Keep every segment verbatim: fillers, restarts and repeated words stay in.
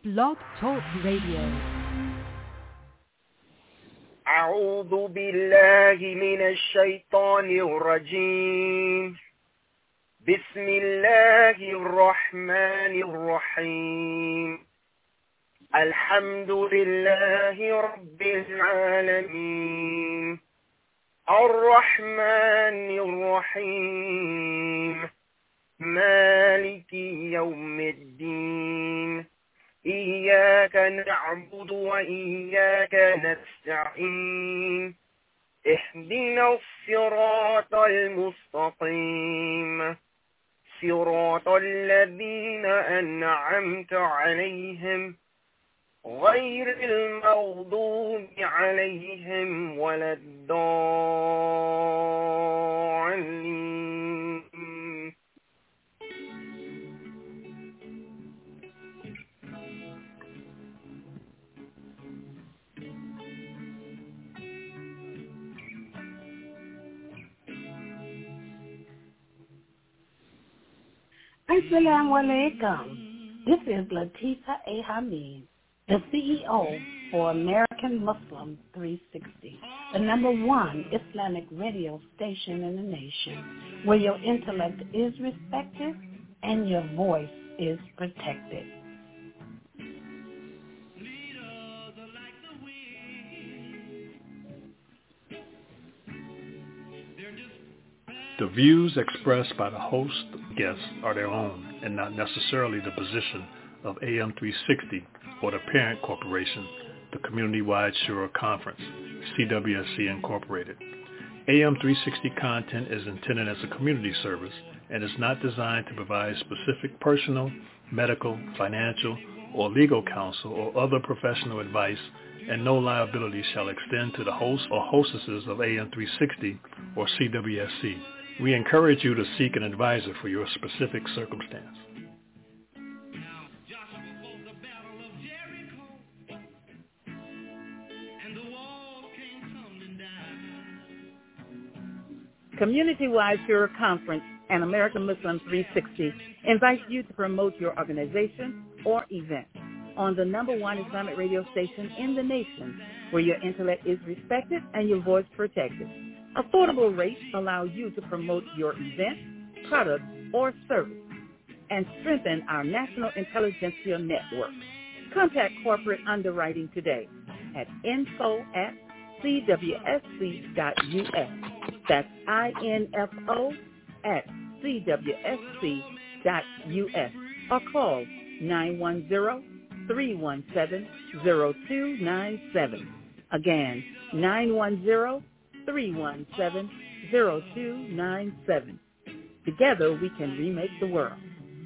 Blog Talk Radio. أعوذ بالله من الشيطان الرجيم. بسم الله الرحمن الرحيم. الحمد لله رب العالمين الرحمن الرحيم مالك يوم الدين إياك نعبد وإياك نستعين اهدنا الصراط المستقيم صراط الذين أنعمت عليهم غير المغضوب عليهم ولا الضالين. Assalamu alaikum. This is Latifa A. Hamid, the C E O for American Muslim three sixty, the number one Islamic radio station in the nation, where your intellect is respected and your voice is protected. The views expressed by the host and guests are their own and not necessarily the position of A M three sixty or the parent corporation, the Community-Wide Shura Conference, C W S C Incorporated. A M three sixty content is intended as a community service and is not designed to provide specific personal, medical, financial, or legal counsel or other professional advice, and no liability shall extend to the host or hostesses of A M three sixty or C W S C. We encourage you to seek an advisor for your specific circumstance. Community-Wide Shura Conference and American Muslim three sixty invites you to promote your organization or event on the number one Islamic radio station in the nation, where your intellect is respected and your voice protected. Affordable rates allow you to promote your event, product, or service and strengthen our national intelligentsia network. Contact corporate underwriting today at info at c w s c dot u s. That's I N F O at c w s c dot u s or call nine one zero, three one seven, zero two nine seven. Again, nine one zero, three one seven, zero two nine seven. Together we can remake the world.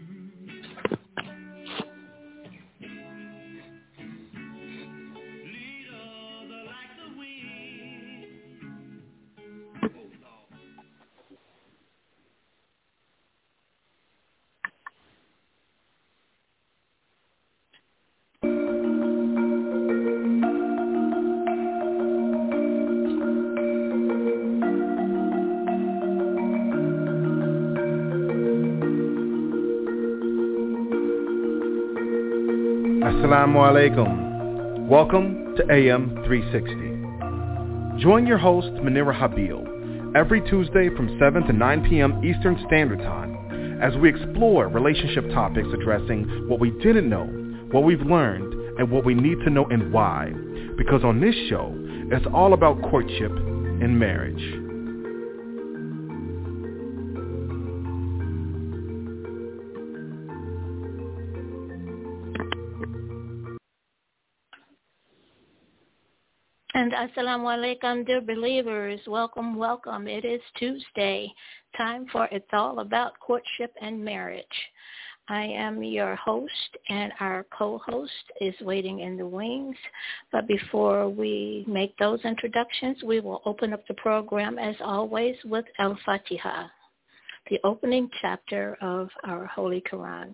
Assalamu alaikum. Welcome to A M three sixty. Join your host, Munira Habil, every Tuesday from seven to nine p.m. Eastern Standard Time as we explore relationship topics addressing what we didn't know, what we've learned, and what we need to know and why. Because on this show, it's all about courtship and marriage. And assalamu alaikum, dear believers. Welcome, welcome. It is Tuesday, time for It's All About Courtship and Marriage. I am your host, and our co-host is waiting in the wings. But before we make those introductions, we will open up the program, as always, with Al-Fatiha, the opening chapter of our Holy Quran.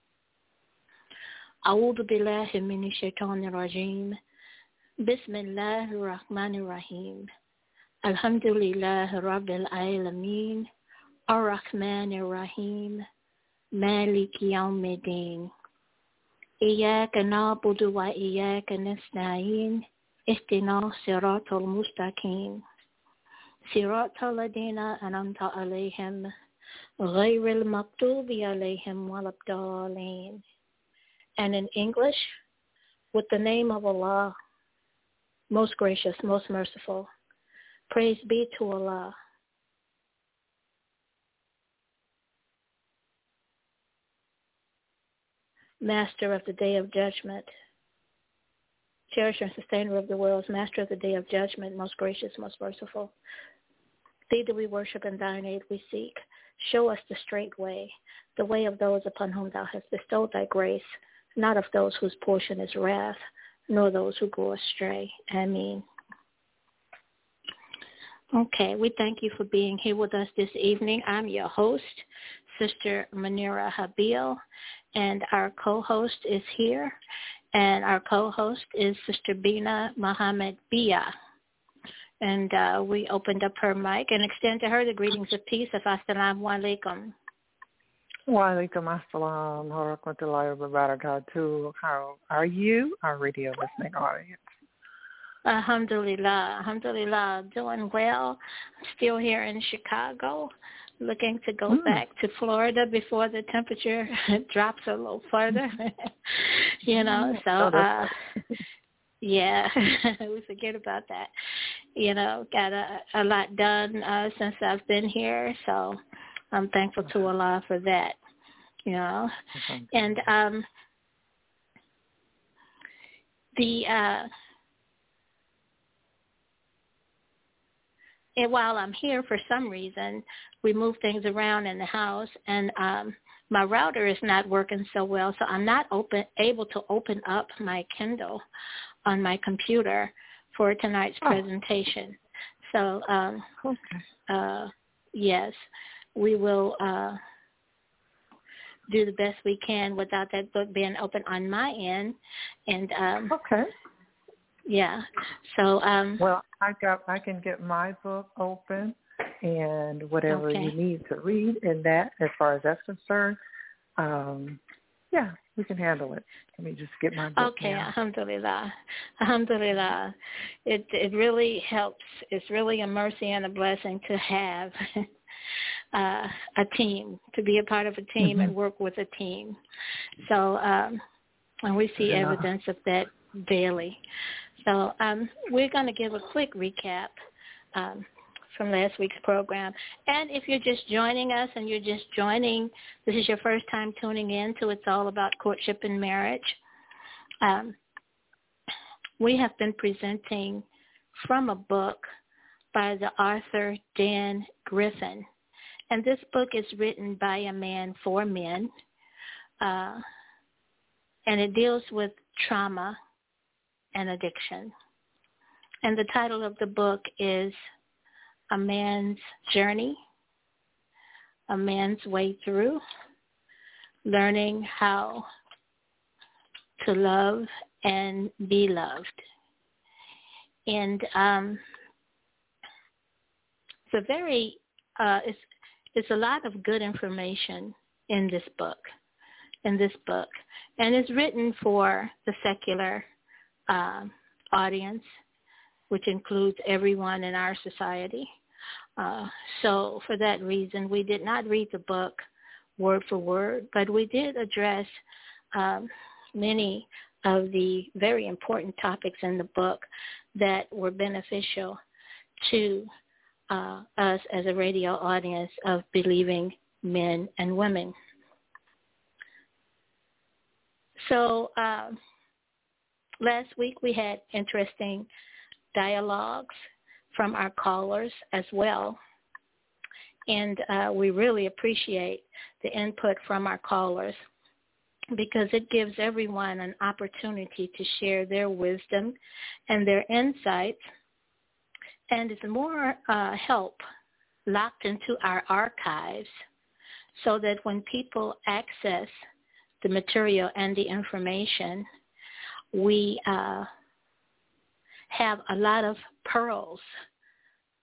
A'udhu billahi minash shaitanir rajim. Bismillahir Rahmanir Rahim. Alhamdulillah Rabbil Alameen. Ar-Rahmanir Rahim. Maliki Yawmiddin. إياك نعبد وإياك نستعين اهدنا الصراط المستقيم صراط الذين أنعمت عليهم غير المغضوب عليهم ولا الضالين. And in English, with the name of Allah, most gracious, most merciful, praise be to Allah. Master of the Day of Judgment, cherisher and sustainer of the worlds, Master of the Day of Judgment, most gracious, most merciful. Thee do we worship and thine aid we seek. Show us the straight way, the way of those upon whom thou hast bestowed thy grace, not of those whose portion is wrath, nor those who go astray. Ameen. Okay, we thank you for being here with us this evening. I'm your host, Sister Munira Habil, and our co-host is here, and our co-host is Sister Bina Muhammad Bia. And uh, we opened up her mic and extend to her the greetings of peace of Assalamu alaikum. Wa alaikum assalam wa rahmatullahi wa barakatuh. How are you, our radio listening audience? Alhamdulillah, alhamdulillah, doing well. Still here in Chicago, looking to go mm. back to Florida before the temperature drops a little further. you know, so uh, yeah, we forget about that. You know, got a, a lot done uh, since I've been here, so I'm thankful to Allah for that. You know, and um, the. Uh, And while I'm here, for some reason, we move things around in the house, and um, my router is not working so well, so I'm not open, able to open up my Kindle on my computer for tonight's oh. presentation. So, um, okay. uh, yes, we will uh, do the best we can without that book being open on my end. And um, okay. Yeah. So um well, I got I can get my book open and whatever okay. you need to read in that as far as that's concerned. Um yeah, we can handle it. Let me just get my book. Okay, now. alhamdulillah. Alhamdulillah. It it really helps. It's really a mercy and a blessing to have uh a team, to be a part of a team mm-hmm. and work with a team. So um and we see yeah. evidence of that daily. So um, we're going to give a quick recap um, from last week's program. And if you're just joining us and you're just joining, this is your first time tuning in to It's All About Courtship and Marriage, um, we have been presenting from a book by the author Dan Griffin. And this book is written by a man for men, uh, and it deals with trauma and addiction. And the title of the book is A Man's Journey, A Man's Way Through, Learning How to Love and Be Loved. And um, it's a very, uh, it's, it's a lot of good information in this book, in this book. And it's written for the secular Uh, audience, which includes everyone in our society. Uh, so for that reason, we did not read the book word for word, but we did address um, many of the very important topics in the book that were beneficial to uh, us as a radio audience of believing men and women. So, uh, last week we had interesting dialogues from our callers as well, and uh, we really appreciate the input from our callers because it gives everyone an opportunity to share their wisdom and their insights, and it's more uh, help locked into our archives so that when people access the material and the information, we uh, have a lot of pearls,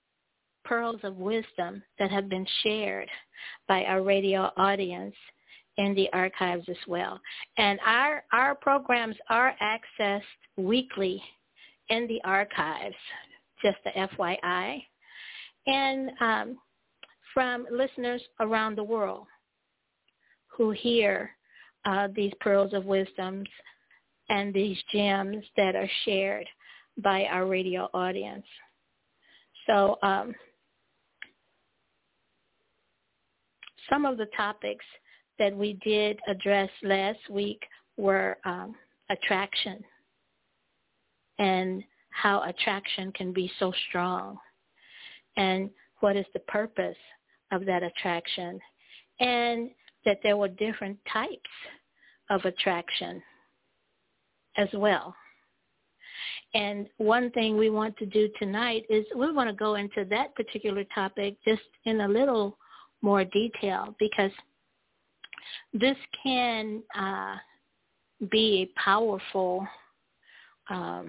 pearls of wisdom that have been shared by our radio audience in the archives as well. And our our programs are accessed weekly in the archives, just the F Y I, and um, from listeners around the world who hear uh, these pearls of wisdoms and these gems that are shared by our radio audience. So um, some of the topics that we did address last week were um, attraction and how attraction can be so strong, and what is the purpose of that attraction, and that there were different types of attraction as well. And one thing we want to do tonight is we want to go into that particular topic just in a little more detail, because this can uh, be a powerful um,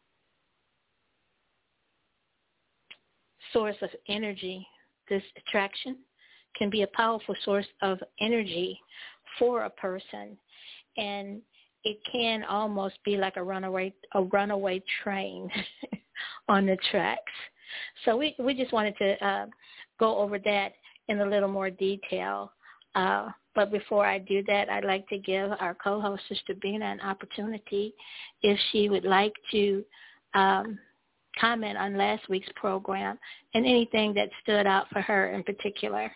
source of energy. This attraction can be a powerful source of energy for a person, and it can almost be like a runaway a runaway train on the tracks. So we we just wanted to uh, go over that in a little more detail. Uh, but before I do that, I'd like to give our co-host, Sister Bina, an opportunity if she would like to um, comment on last week's program and anything that stood out for her in particular.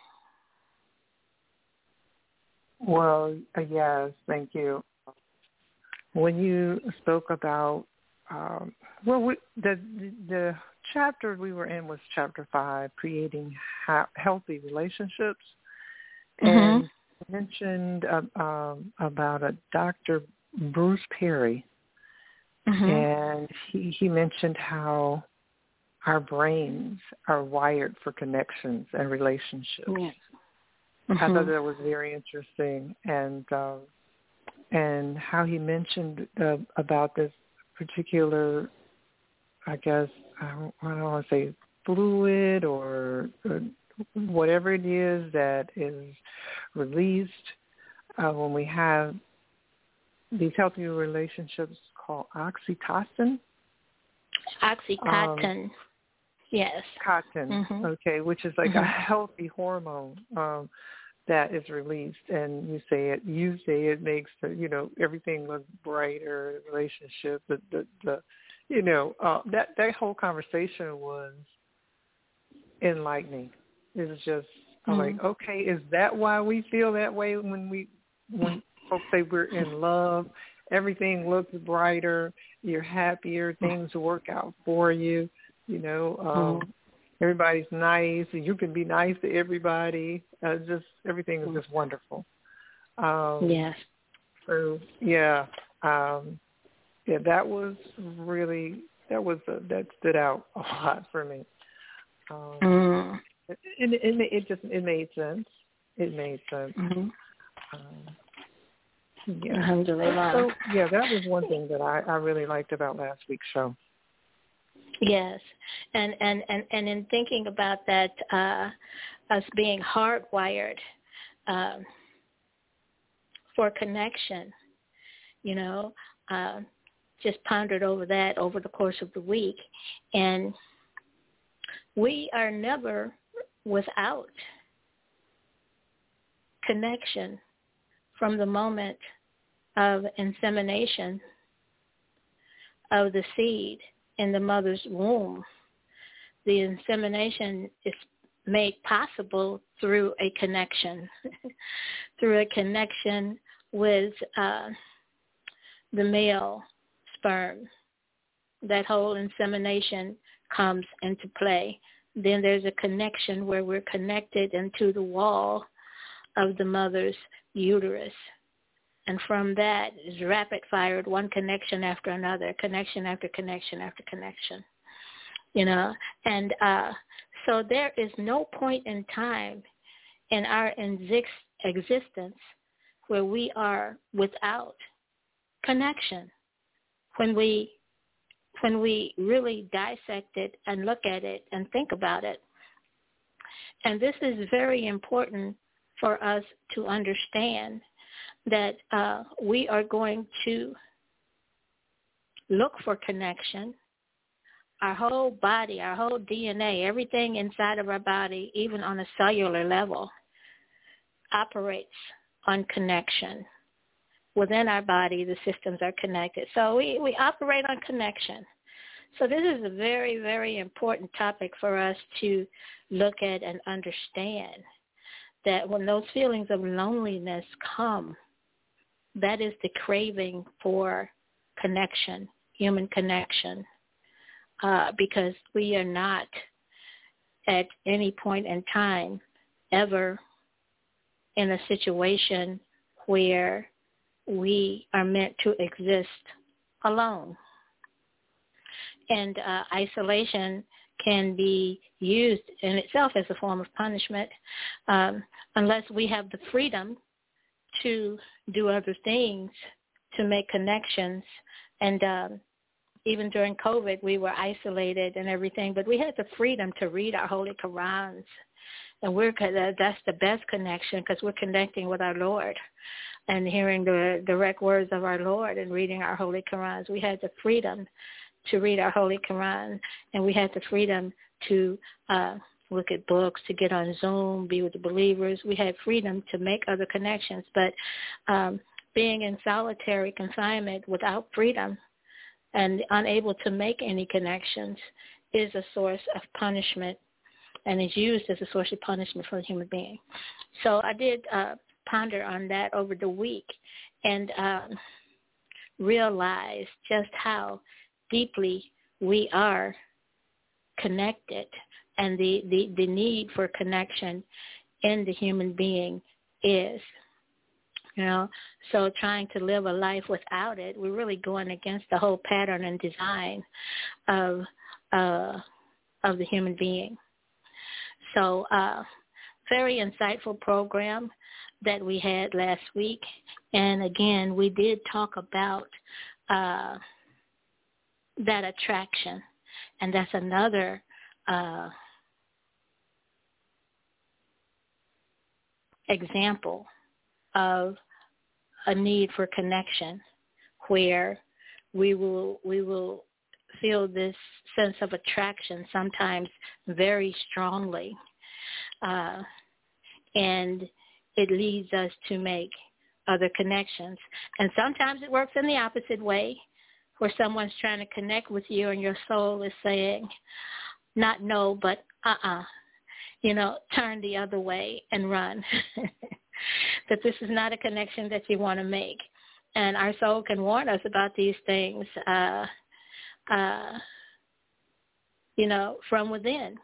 Well, uh, yes, thank you. When you spoke about, um, well, we, the the chapter we were in was chapter five, creating ha- healthy relationships, mm-hmm. and you mentioned uh, um, about a Doctor Bruce Perry, mm-hmm. and he, he mentioned how our brains are wired for connections and relationships. Yes. Mm-hmm. I thought that was very interesting, and uh, and how he mentioned uh, about this particular, I guess, I don't, I don't want to say fluid or, or whatever it is that is released uh, when we have these healthy relationships called oxytocin. Oxycontin. Um, Yes. Cotton, mm-hmm. okay, which is like mm-hmm. a healthy hormone um, that is released, and you say it, you say it makes the, you know, everything look brighter, the relationship, the, the, the you know, uh, that that whole conversation was enlightening. It was just, mm-hmm. I'm like, okay, is that why we feel that way when we when folks say we're in love? Everything looks brighter, you're happier, things work out for you. You know, um, mm-hmm. everybody's nice, and you can be nice to everybody. Uh, just everything is just wonderful. Um, yes. So yeah, um, yeah, that was really that was uh, that stood out a lot for me. Um, mm. it, it, it, it just it made sense. It made sense. Mm-hmm. Um, yeah. Alhamdulillah. So yeah, that was one thing that I, I really liked about last week's show. Yes, and, and, and, and in thinking about that, uh, us being hardwired um, for connection, you know, uh, just pondered over that over the course of the week, and we are never without connection from the moment of insemination of the seed in the mother's womb. The insemination is made possible through a connection, through a connection with uh, the male sperm. That whole insemination comes into play. Then there's a connection where we're connected into the wall of the mother's uterus. And from that is rapid fired, one connection after another, connection after connection after connection, you know. And uh, so there is no point in time in our existence where we are without connection. When we when we really dissect it and look at it and think about it. And this is very important for us to understand, that uh, we are going to look for connection. Our whole body, our whole D N A, everything inside of our body, even on a cellular level, operates on connection. Within our body, the systems are connected. So we, we operate on connection. So this is a very, very important topic for us to look at and understand, that when those feelings of loneliness come, that is the craving for connection, human connection, uh, because we are not at any point in time ever in a situation where we are meant to exist alone. And uh, isolation can be used in itself as a form of punishment um, unless we have the freedom to do other things, to make connections. And um, even during COVID, we were isolated and everything, but we had the freedom to read our Holy Qurans. And we're that's the best connection because we're connecting with our Lord and hearing the direct words of our Lord and reading our Holy Qurans. We had the freedom to read our Holy Quran, and we had the freedom to uh, look at books, to get on Zoom, be with the believers. We had freedom to make other connections, but um, being in solitary confinement without freedom and unable to make any connections is a source of punishment and is used as a source of punishment for the human being. So I did uh, ponder on that over the week and um, realized just how deeply we are connected and the, the, the need for connection in the human being is, you know, so trying to live a life without it, we're really going against the whole pattern and design of uh, of the human being. So uh, very insightful program that we had last week. And again, we did talk about uh, that attraction. And that's another uh, example of a need for connection where we will we will feel this sense of attraction sometimes very strongly. Uh, and it leads us to make other connections. And sometimes it works in the opposite way, where someone's trying to connect with you and your soul is saying, not no, but uh-uh, you know, turn the other way and run. That this is not a connection that you want to make. And our soul can warn us about these things, uh, uh, you know, from within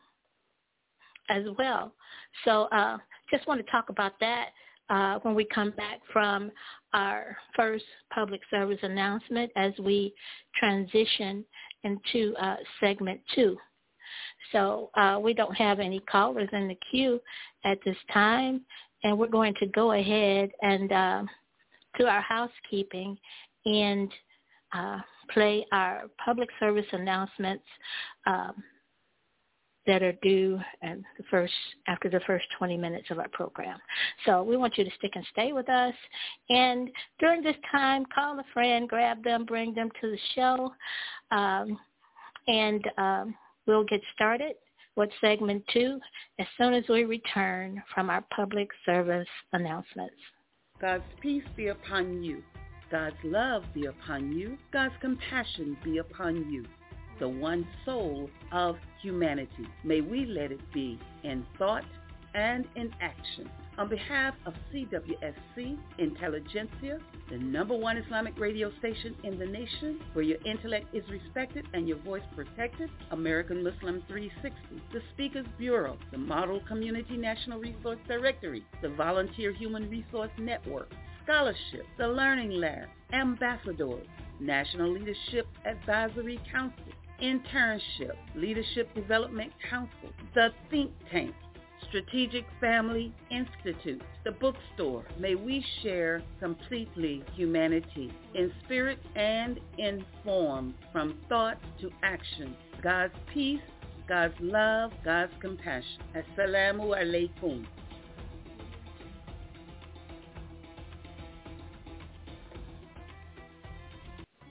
as well. So uh, just want to talk about that uh, when we come back from our first public service announcement as we transition into uh, segment two. So uh, we don't have any callers in the queue at this time, and we're going to go ahead and uh, do our housekeeping and uh, play our public service announcements um, that are due and the first after the first twenty minutes of our program. So we want you to stick and stay with us. And during this time, call a friend, grab them, bring them to the show, um, and um, we'll get started with segment two as soon as we return from our public service announcements. God's peace be upon you. God's love be upon you. God's compassion be upon you. The one soul of humanity. May we let it be in thought and in action. On behalf of C W S C Intelligentsia, the number one Islamic radio station in the nation, where your intellect is respected and your voice protected, American Muslim three sixty, the Speakers Bureau, the Model Community National Resource Directory, the Volunteer Human Resource Network, Scholarship, the Learning Lab, Ambassadors, National Leadership Advisory Council, Internship, Leadership Development Council, the Think Tank, Strategic Family Institute, the bookstore. May we share completely humanity in spirit and in form, from thought to action. God's peace, God's love, God's compassion. Assalamu alaikum.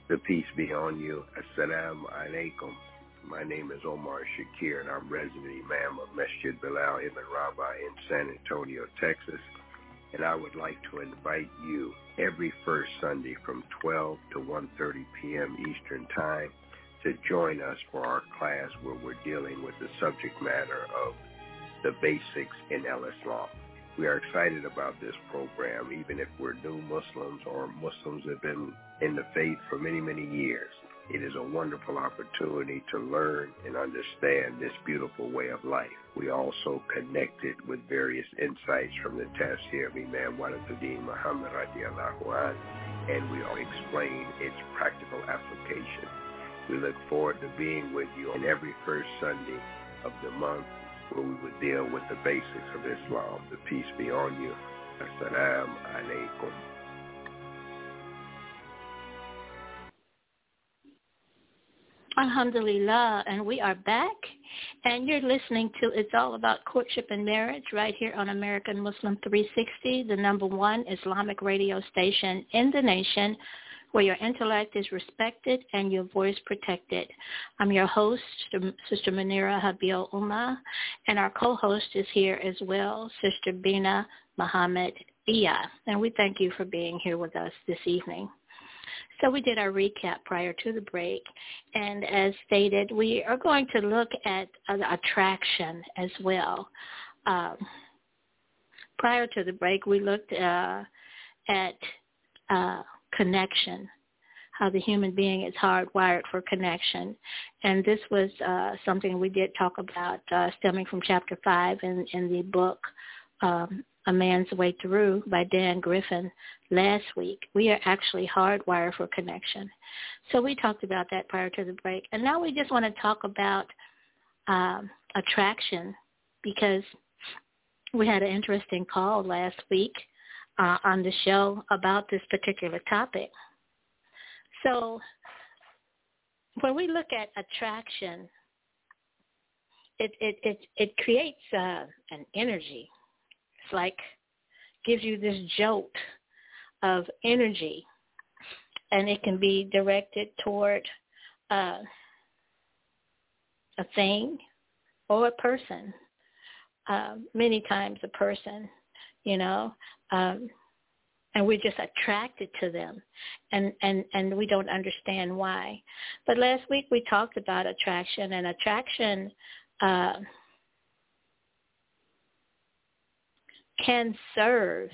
The peace be on you. Assalamu alaikum. My name is Omar Shakir, and I'm resident imam of Masjid Bilal Ibn Rabah in San Antonio, Texas. And I would like to invite you every first Sunday from twelve to one thirty p.m. Eastern Time to join us for our class where we're dealing with the subject matter of the basics in Al-Islam. We are excited about this program, even if we're new Muslims or Muslims that have been in the faith for many, many years. It is a wonderful opportunity to learn and understand this beautiful way of life. We also connected with various insights from the Tafsir of Imam Waliduddin Muhammad radiallahu anhu, and we all explain its practical application. We look forward to being with you on every first Sunday of the month where we would deal with the basics of Islam. The peace be on you. Assalamu alaikum. Alhamdulillah, and we are back, and you're listening to It's All About Courtship and Marriage right here on American Muslim three sixty, the number one Islamic radio station in the nation, where your intellect is respected and your voice protected. I'm your host, Sister Munira Habil Ummah, and our co-host is here as well, Sister Bina Muhammad Dia, and we thank you for being here with us this evening. So we did our recap prior to the break, and as stated, we are going to look at uh, attraction as well. Um, prior to the break, we looked uh, at uh, connection, how the human being is hardwired for connection. And this was uh, something we did talk about uh, stemming from chapter five in, in the book, um, A Man's Way Through by Dan Griffin last week. We are actually hardwired for connection. So we talked about that prior to the break. And now we just want to talk about um, attraction, because we had an interesting call last week uh, on the show about this particular topic. So when we look at attraction, it it it, it creates uh, an energy. It's like gives you this jolt of energy, and it can be directed toward uh, a thing or a person. Uh, many times a person, you know, um, and we're just attracted to them, and, and, and we don't understand why. But last week we talked about attraction, and attraction uh, can serve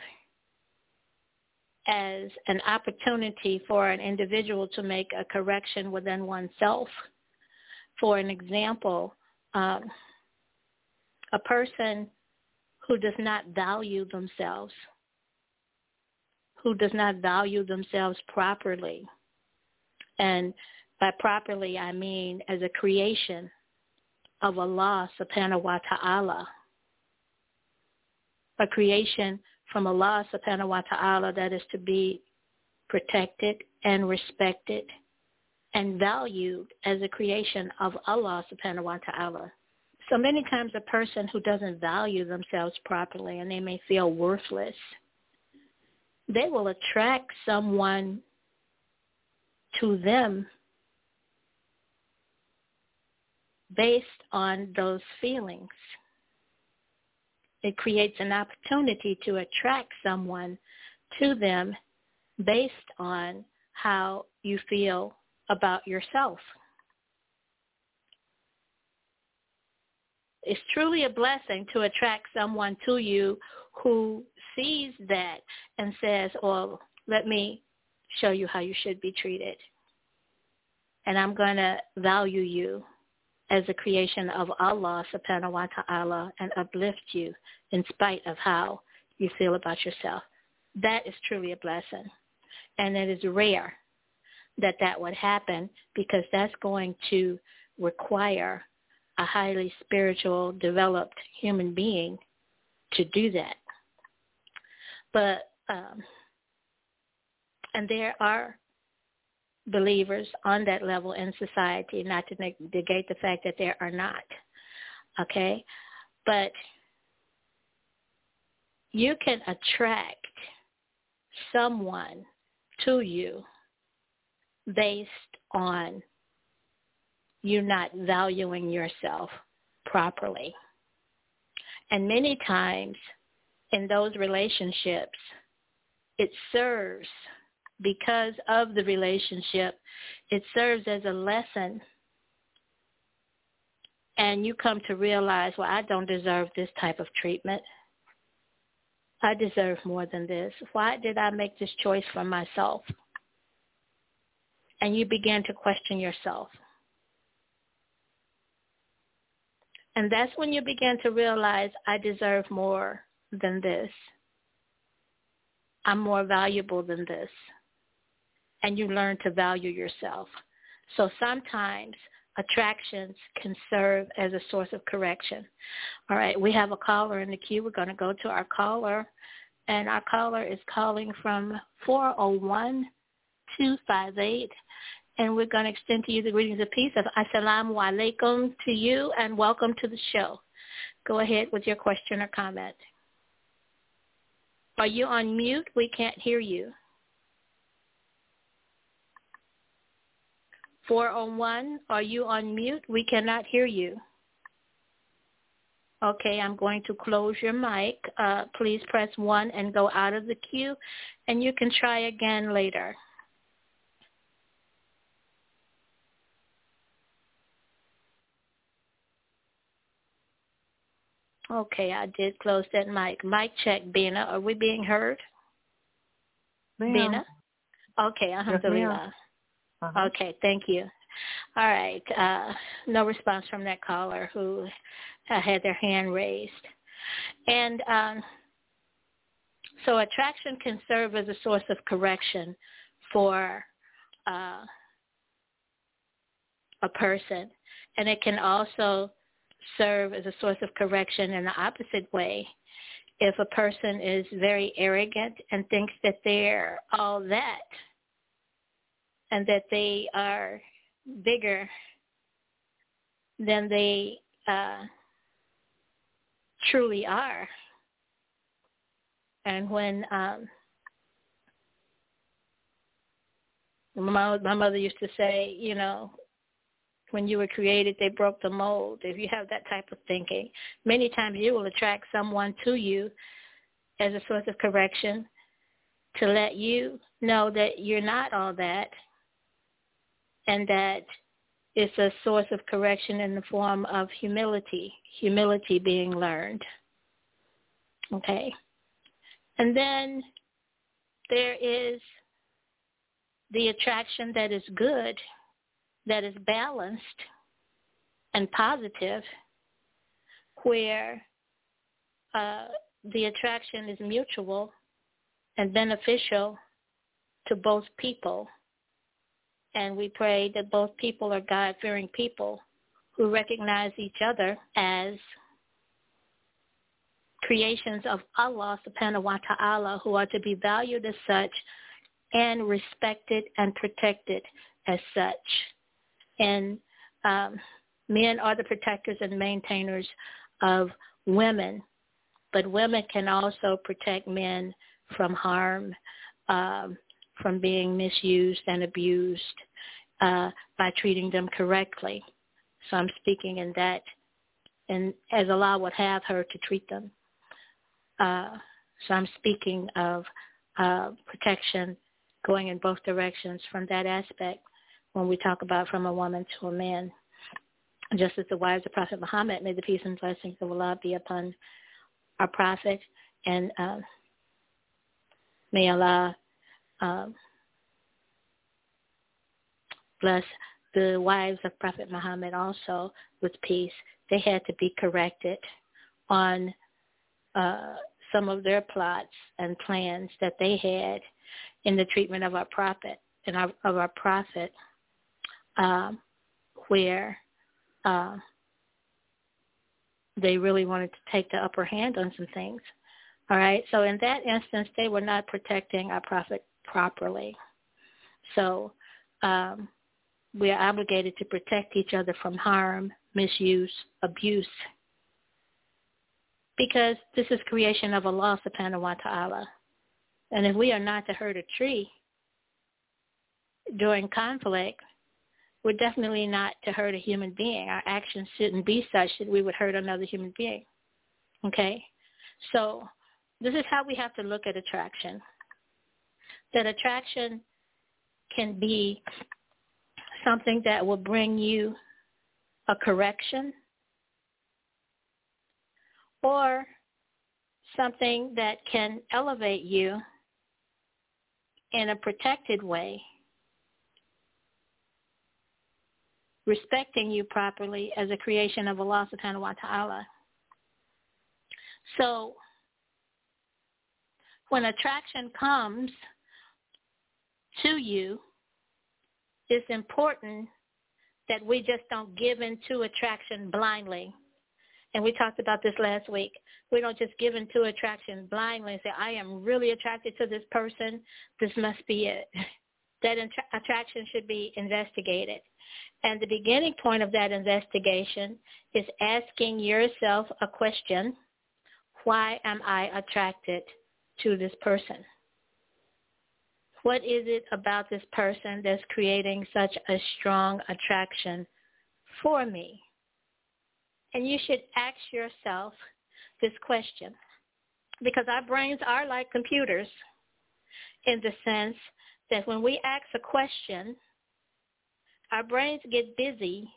as an opportunity for an individual to make a correction within oneself. For an example, um, a person who does not value themselves, who does not value themselves properly. And by properly, I mean as a creation of Allah subhanahu wa ta'ala, a creation from Allah subhanahu wa ta'ala that is to be protected and respected and valued as a creation of Allah subhanahu wa ta'ala. So many times a person who doesn't value themselves properly, and they may feel worthless, they will attract someone to them based on those feelings. It creates an opportunity to attract someone to them based on how you feel about yourself. It's truly a blessing to attract someone to you who sees that and says, well, let me show you how you should be treated. And I'm going to value you as a creation of Allah subhanahu wa ta'ala and uplift you in spite of how you feel about yourself. That is truly a blessing. And it is rare that that would happen, because that's going to require a highly spiritual, developed human being to do that. But, um, and there are believers on that level in society, not to negate the fact that there are not, okay? But you can attract someone to you based on you not valuing yourself properly. And many times in those relationships, it serves, because of the relationship, it serves as a lesson. And you come to realize, well, I don't deserve this type of treatment. I deserve more than this. Why did I make this choice for myself? And you begin to question yourself. And that's when you begin to realize, I deserve more than this. I'm more valuable than this. And you learn to value yourself. So sometimes attractions can serve as a source of correction. All right, we have a caller in the queue. We're going to go to our caller. And our caller is calling from four oh one, two five eight. And we're going to extend to you the greetings of peace of Assalamu alaikum to you, and welcome to the show. Go ahead with your question or comment. Are you on mute? We can't hear you. four oh one, are you on mute? We cannot hear you. Okay, I'm going to close your mic. Uh, please press one and go out of the queue, and you can try again later. Okay, I did close that mic. Mic check, Bina. Are we being heard? Ma'am. Bina? Okay, alhamdulillah. Yes, uh-huh. Okay, thank you. All right. Uh, no response from that caller who uh, had their hand raised. And um, so attraction can serve as a source of correction for uh, a person. And it can also serve as a source of correction in the opposite way. If a person is very arrogant and thinks that they're all that, and that they are bigger than they uh, truly are. And when um, my, my mother used to say, you know, when you were created, they broke the mold. If you have that type of thinking, many times you will attract someone to you as a source of correction to let you know that you're not all that, and that it's a source of correction in the form of humility, humility being learned. Okay. And then there is the attraction that is good, that is balanced and positive, where uh, the attraction is mutual and beneficial to both people. And we pray that both people are God-fearing people who recognize each other as creations of Allah subhanahu wa ta'ala, who are to be valued as such and respected and protected as such. And um, men are the protectors and maintainers of women, but women can also protect men from harm, um, from being misused and abused uh, by treating them correctly. So I'm speaking in that, and as Allah would have her to treat them. Uh, so I'm speaking of uh, protection going in both directions from that aspect when we talk about from a woman to a man. Just as the wives of Prophet Muhammad, may the peace and blessings of Allah be upon our Prophet, and uh, may Allah Um, bless the wives of Prophet Muhammad also with peace. They had to be corrected on uh, some of their plots and plans that they had in the treatment of our prophet and our, of our prophet, um, where uh, they really wanted to take the upper hand on some things. All right. So in that instance, they were not protecting our prophet properly. So um, we are obligated to protect each other from harm, misuse, abuse, because this is creation of Allah subhanahu wa ta'ala. And if we are not to hurt a tree, during conflict, we're definitely not to hurt a human being. Our actions shouldn't be such that we would hurt another human being. Okay? So this is how we have to look at attraction. That attraction can be something that will bring you a correction or something that can elevate you in a protected way, respecting you properly as a creation of Allah subhanahu wa ta'ala. So when attraction comes to you, it's important that we just don't give into attraction blindly. And we talked about this last week. We don't just give into attraction blindly and say, I am really attracted to this person. This must be it. That attra- attraction should be investigated. And the beginning point of that investigation is asking yourself a question: why am I attracted to this person? What is it about this person that's creating such a strong attraction for me? And you should ask yourself this question, because our brains are like computers in the sense that when we ask a question, our brains get busy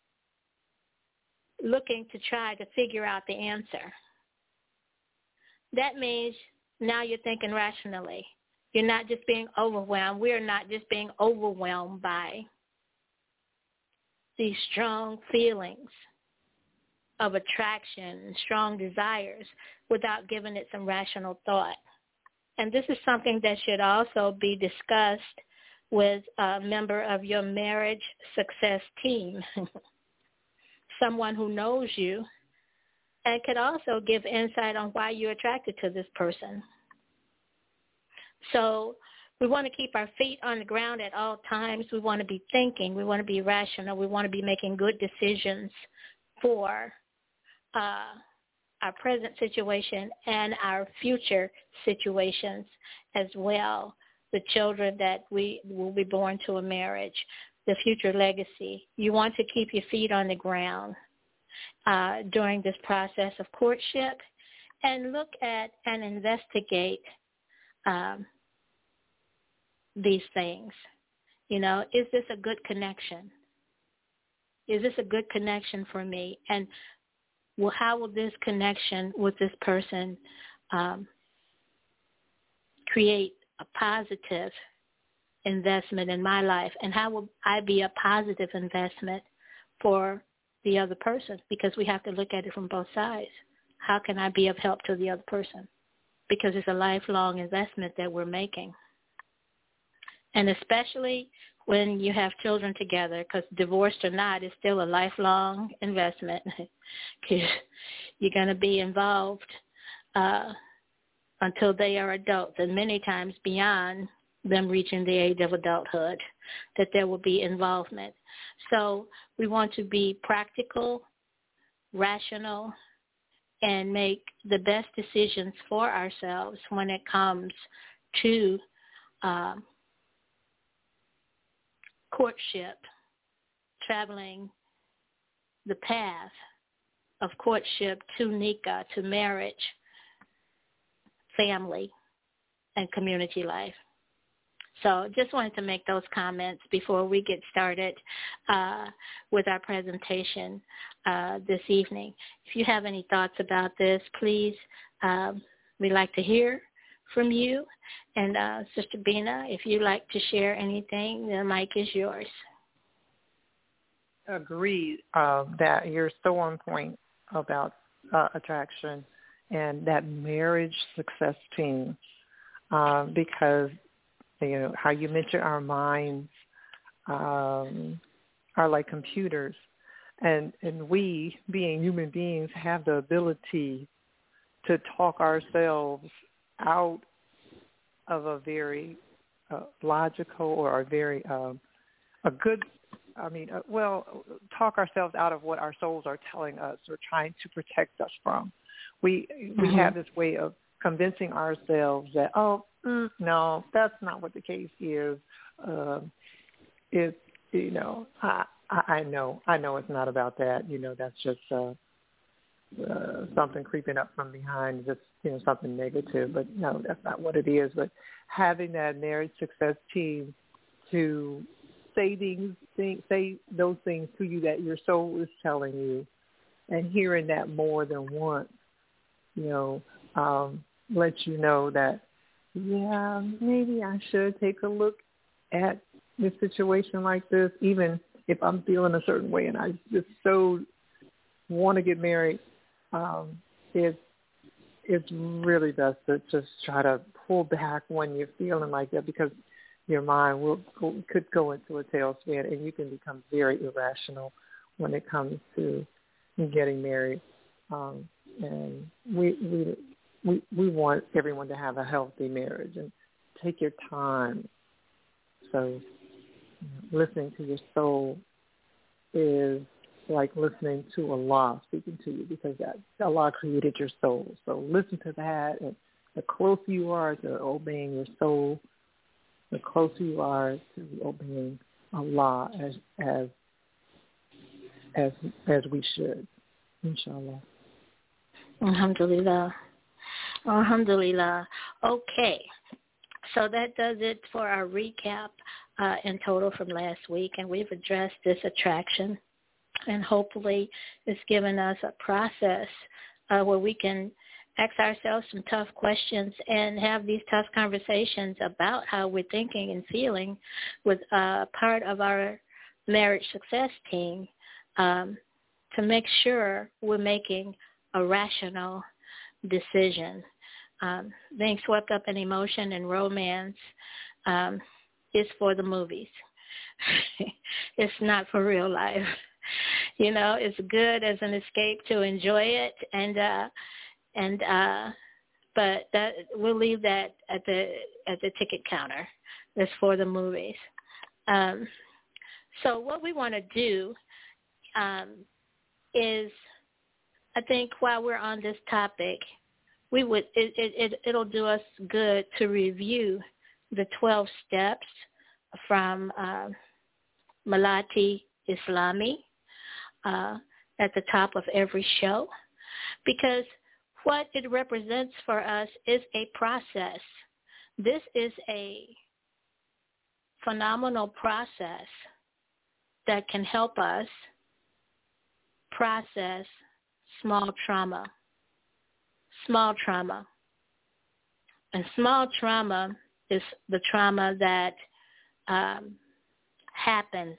looking to try to figure out the answer. That means now you're thinking rationally. You're not just being overwhelmed. We're not just being overwhelmed by these strong feelings of attraction and strong desires without giving it some rational thought. And this is something that should also be discussed with a member of your marriage success team, someone who knows you and could also give insight on why you're attracted to this person. So we want to keep our feet on the ground at all times. We want to be thinking. We want to be rational. We want to be making good decisions for uh, our present situation and our future situations as well. The children that we will be born to a marriage, the future legacy. You want to keep your feet on the ground uh, during this process of courtship and look at and investigate um, these things. You know, is this a good connection? Is this a good connection for me? And well, how will this connection with this person um, create a positive investment in my life? And how will I be a positive investment for the other person? Because we have to look at it from both sides. How can I be of help to the other person? Because it's a lifelong investment that we're making. And especially when you have children together, because divorced or not, it's still a lifelong investment. Because you're going to be involved uh, until they are adults, and many times beyond them reaching the age of adulthood, that there will be involvement. So we want to be practical, rational, and make the best decisions for ourselves when it comes to um, courtship, traveling the path of courtship to nikah, to marriage, family, and community life. So just wanted to make those comments before we get started uh, with our presentation uh, this evening. If you have any thoughts about this, please, um, we'd like to hear from you. And uh, Sister Bina, if you'd like to share anything, the mic is yours. Agreed uh, that you're so on point about uh, attraction and that marriage success team, uh, because you know how you mentioned our minds um, are like computers, and and we, being human beings, have the ability to talk ourselves out of a very uh, logical or a very uh, a good, I mean, uh, well, talk ourselves out of what our souls are telling us or trying to protect us from. We we mm-hmm. have this way of convincing ourselves that, oh, mm, no, that's not what the case is. Uh, it's, you know, I, I I know, I know it's not about that. You know, that's just uh, uh, something creeping up from behind, just, you know, something negative. But no, that's not what it is. But having that marriage success team to say things, think, say those things to you that your soul is telling you, and hearing that more than once, you know, um, lets you know that, yeah, maybe I should take a look at this situation like this, even if I'm feeling a certain way and I just so want to get married. Um, it's, it's really best to just try to pull back when you're feeling like that, because your mind will could go into a tailspin and you can become very irrational when it comes to getting married. Um, and we, we we we want everyone to have a healthy marriage, and take your time. So listening to your soul is like listening to Allah speaking to you, because that Allah created your soul. So listen to that, and the closer you are to obeying your soul, the closer you are to obeying Allah as as as as we should, inshallah. Alhamdulillah. Alhamdulillah. Okay. So that does it for our recap uh, in total from last week, and we've addressed this attraction, and hopefully it's given us a process uh, where we can ask ourselves some tough questions and have these tough conversations about how we're thinking and feeling with uh, part of our marriage success team um, to make sure we're making a rational decision. Um, being swept up in emotion and romance um, is for the movies. It's not for real life. You know, it's good as an escape to enjoy it, and uh, and uh, but that we'll leave that at the at the ticket counter. It's for the movies. Um, so what we want to do um, is, I think while we're on this topic, we would it, it, it it'll do us good to review the twelve steps from uh, Malati Islami uh, at the top of every show, because what it represents for us is a process. This is a phenomenal process that can help us process small trauma. Small trauma. And small trauma is the trauma that um, happens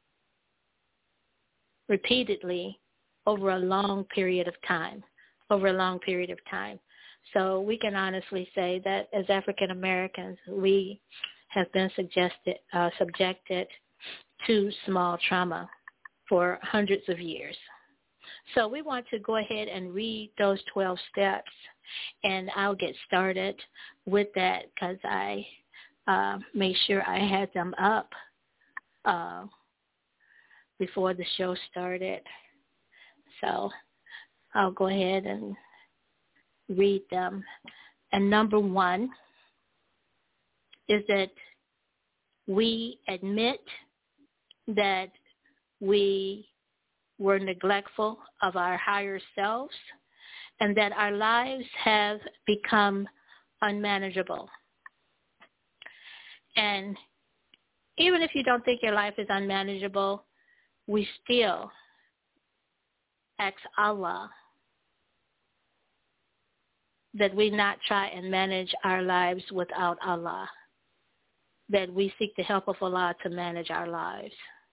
repeatedly over a long period of time, over a long period of time. So we can honestly say that as African Americans, we have been suggested, uh, subjected to small trauma for hundreds of years. So we want to go ahead and read those twelve steps, and I'll get started with that because I uh, made sure I had them up uh, before the show started. So I'll go ahead and read them. And number one is that we admit that we were neglectful of our higher selves and that our lives have become unmanageable. And even if you don't think your life is unmanageable, we still ask Allah that we not try and manage our lives without Allah, that we seek the help of Allah to manage our lives.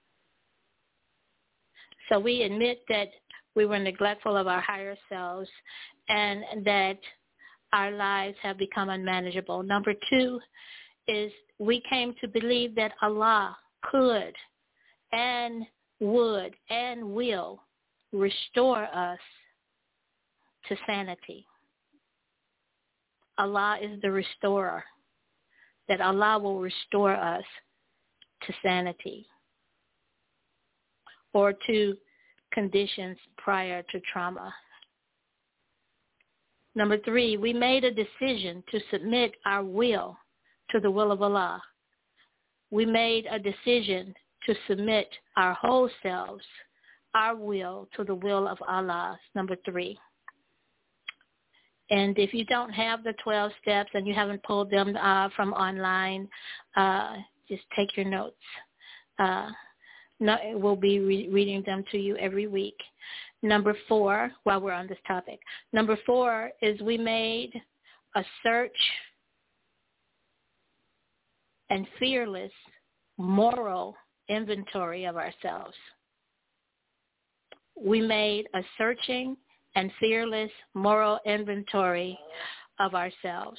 So we admit that we were neglectful of our higher selves and that our lives have become unmanageable. Number two is we came to believe that Allah could and would and will restore us to sanity. Allah is the restorer, that Allah will restore us to sanity or to conditions prior to trauma. Number three, we made a decision to submit our will to the will of Allah. We made a decision to submit our whole selves, our will, to the will of Allah, number three. And if you don't have the twelve steps and you haven't pulled them uh, from online, uh, just take your notes. Uh, no, we'll be re- reading them to you every week. Number four, while we're on this topic, number four is we made a search and fearless moral inventory of ourselves. We made a searching and fearless moral inventory of ourselves.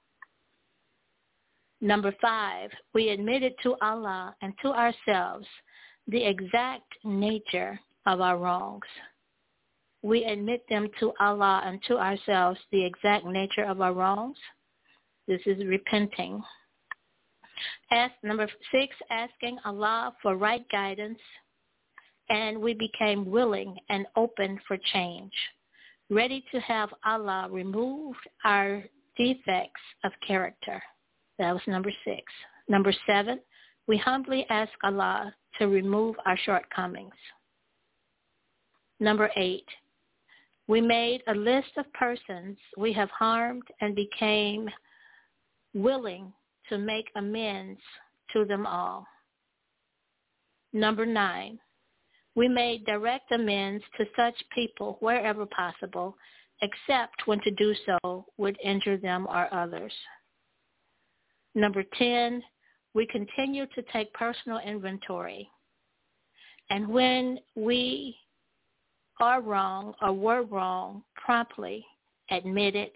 Number five, we admitted to Allah and to ourselves the exact nature of our wrongs. We admit them to Allah and to ourselves, the exact nature of our wrongs. This is repenting. Ask, number six, asking Allah for right guidance, and we became willing and open for change, ready to have Allah remove our defects of character. That was number six. Number seven, we humbly ask Allah to remove our shortcomings. Number eight, we made a list of persons we have harmed and became willing to make amends to them all. Number nine, we made direct amends to such people wherever possible, except when to do so would injure them or others. Number ten, we continue to take personal inventory. And when we are wrong or were wrong, promptly admit it.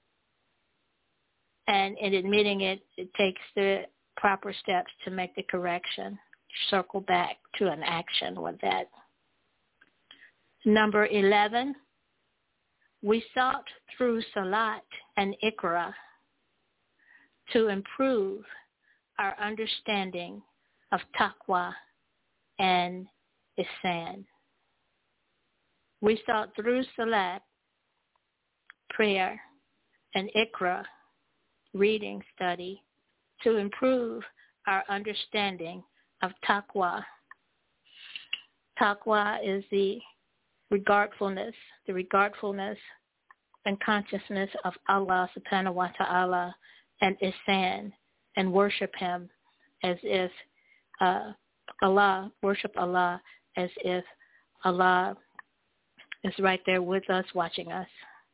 And in admitting it, it takes the proper steps to make the correction. Circle back to an action with that. Number eleven, we sought through Salat and Iqra to improve our understanding of Taqwa and Ihsan. We sought through Salat, prayer, and Iqra, reading, study, to improve our understanding of Taqwa. Taqwa is the regardfulness, the regardfulness and consciousness of Allah subhanahu wa ta'ala and Ihsan, and worship him as if uh, Allah, worship Allah as if Allah is right there with us, watching us.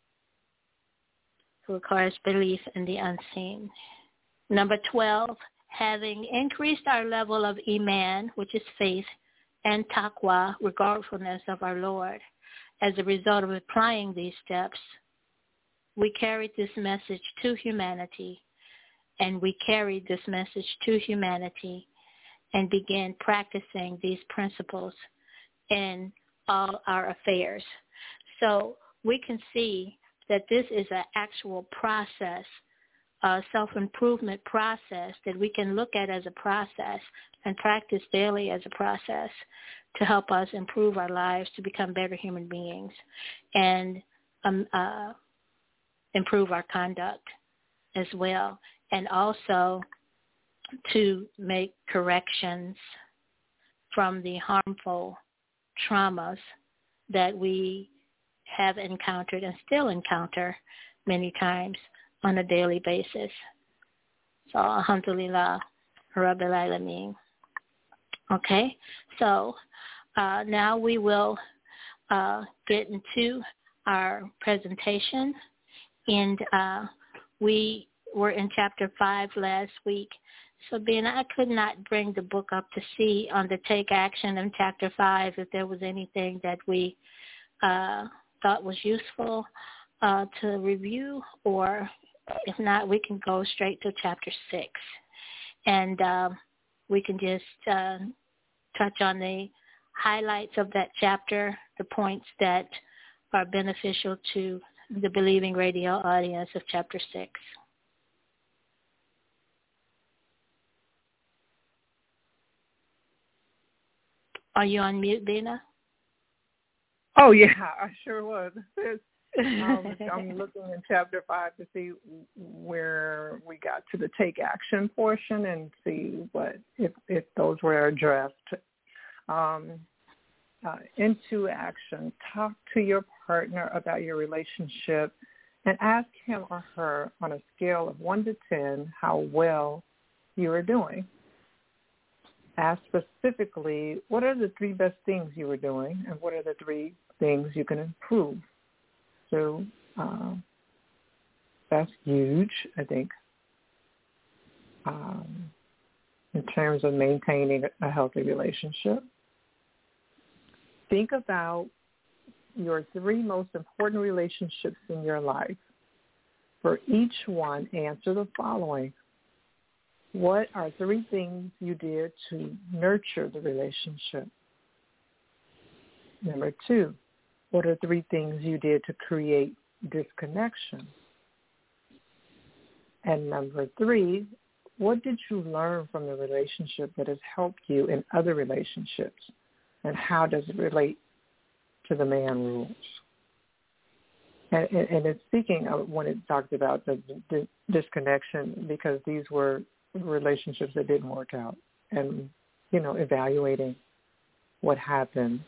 It requires belief in the unseen. Number twelve, having increased our level of Iman, which is faith, and Taqwa, regardfulness of our Lord, as a result of applying these steps, we carried this message to humanity, and we carried this message to humanity and began practicing these principles in all our affairs. So we can see that this is an actual process, a self-improvement process that we can look at as a process and practice daily as a process to help us improve our lives, to become better human beings, and um, uh, improve our conduct as well, and also to make corrections from the harmful traumas that we have encountered and still encounter many times on a daily basis. So, alhamdulillah, Rabbil Alameen. Okay, so uh, now we will uh, get into our presentation. And uh, we were in chapter five last week. So, being I could not bring the book up to see on the take action in chapter five if there was anything that we uh, thought was useful uh, to review, or if not, we can go straight to chapter six. And uh, we can just uh, touch on the highlights of that chapter, the points that are beneficial to the Believing Radio audience of chapter six. Are you on mute, Bina? Oh, yeah, I sure was. um, I'm looking in chapter five to see where we got to the take action portion and see what if, if those were addressed um, uh, into action. Talk to your partner about your relationship and ask him or her on a scale of one to ten how well you are doing. Ask specifically, what are the three best things you were doing and what are the three things you can improve? So uh, that's huge, I think, um, in terms of maintaining a healthy relationship. Think about your three most important relationships in your life. For each one, answer the following. What are three things you did to nurture the relationship? Number two, what are three things you did to create disconnection? And number three, what did you learn from the relationship that has helped you in other relationships? And how does it relate to the man rules? And, and, and it's speaking of when it talked about the, the disconnection, because these were relationships that didn't work out, and, you know, evaluating what happened.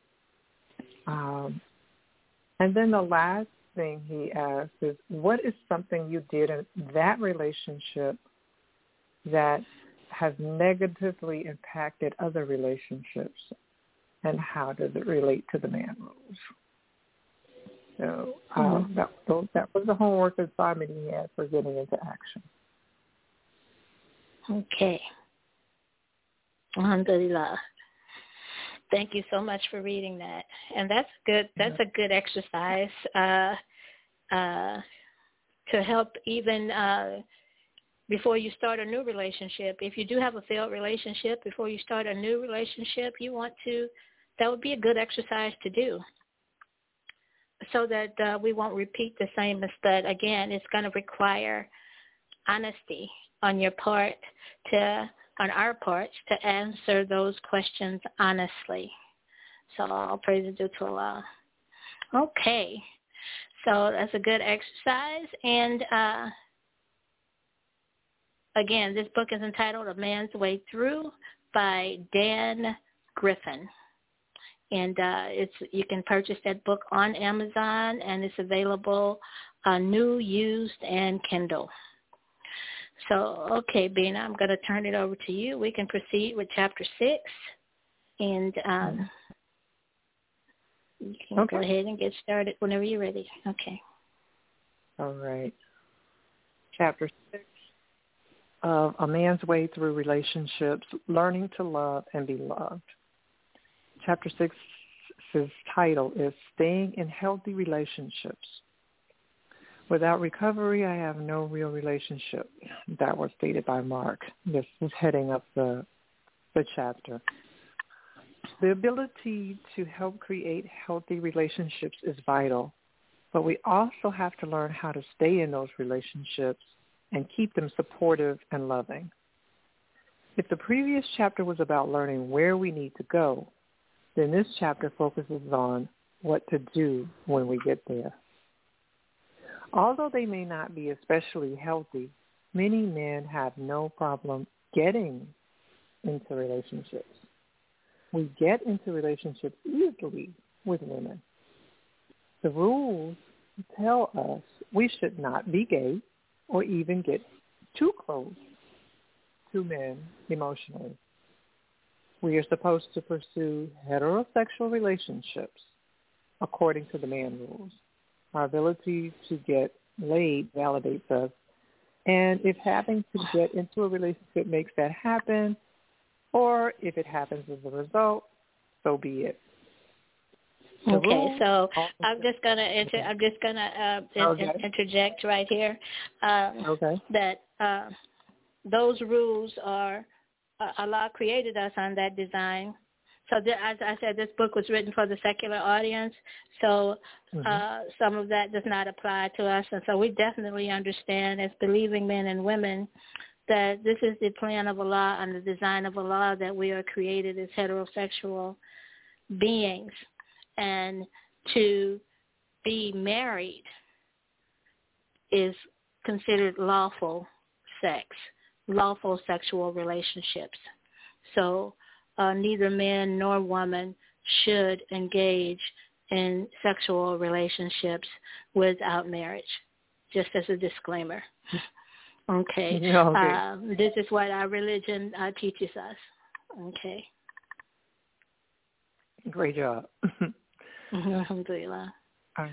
Um, and then the last thing he asked is, what is something you did in that relationship that has negatively impacted other relationships, and how does it relate to the man rules? So um, mm-hmm. that, that was the homework assignment he had for getting into action. Okay. Alhamdulillah. Thank you so much for reading that. And that's good. That's a good exercise uh, uh, to help even uh, before you start a new relationship. If you do have a failed relationship, before you start a new relationship, you want to, that would be a good exercise to do so that uh, we won't repeat the same mistake. Again, it's going to require honesty on your part to, on our parts, to answer those questions honestly. So all praise is due to Allah. Okay. So that's a good exercise. And uh, again, this book is entitled A Man's Way Through by Dan Griffin. And uh, it's you can purchase that book on Amazon, and it's available uh, new, used, and Kindle. So, okay, Bina, I'm going to turn it over to you. We can proceed with Chapter six, and um, you can okay. go ahead and get started whenever you're ready. Okay. All right. Chapter six of A Man's Way Through Relationships, Learning to Love and Be Loved. Chapter six's title is Staying in Healthy Relationships. Without recovery, I have no real relationship. That was stated by Mark. This is heading up the, the chapter. The ability to help create healthy relationships is vital, but we also have to learn how to stay in those relationships and keep them supportive and loving. If the previous chapter was about learning where we need to go, then this chapter focuses on what to do when we get there. Although they may not be especially healthy, many men have no problem getting into relationships. We get into relationships easily with women. The rules tell us we should not be gay or even get too close to men emotionally. We are supposed to pursue heterosexual relationships according to the man rules. Our ability to get laid validates us. And if having to get into a relationship makes that happen, or if it happens as a result, so be it. The okay, so I'm just gonna inter- I'm just gonna uh, okay. in- interject right here. Um, okay. That uh, those rules are uh, Allah created us on that design. So th- as I said, this book was written for the secular audience, so mm-hmm. uh, some of that does not apply to us. And so we definitely understand as believing men and women that this is the plan of Allah and the design of Allah, that we are created as heterosexual beings. And to be married is considered lawful sex, lawful sexual relationships. So uh, neither man nor woman should engage in sexual relationships without marriage, just as a disclaimer. Okay. okay. Uh, this is what our religion uh, teaches us. Okay. Great job. Alhamdulillah. Um,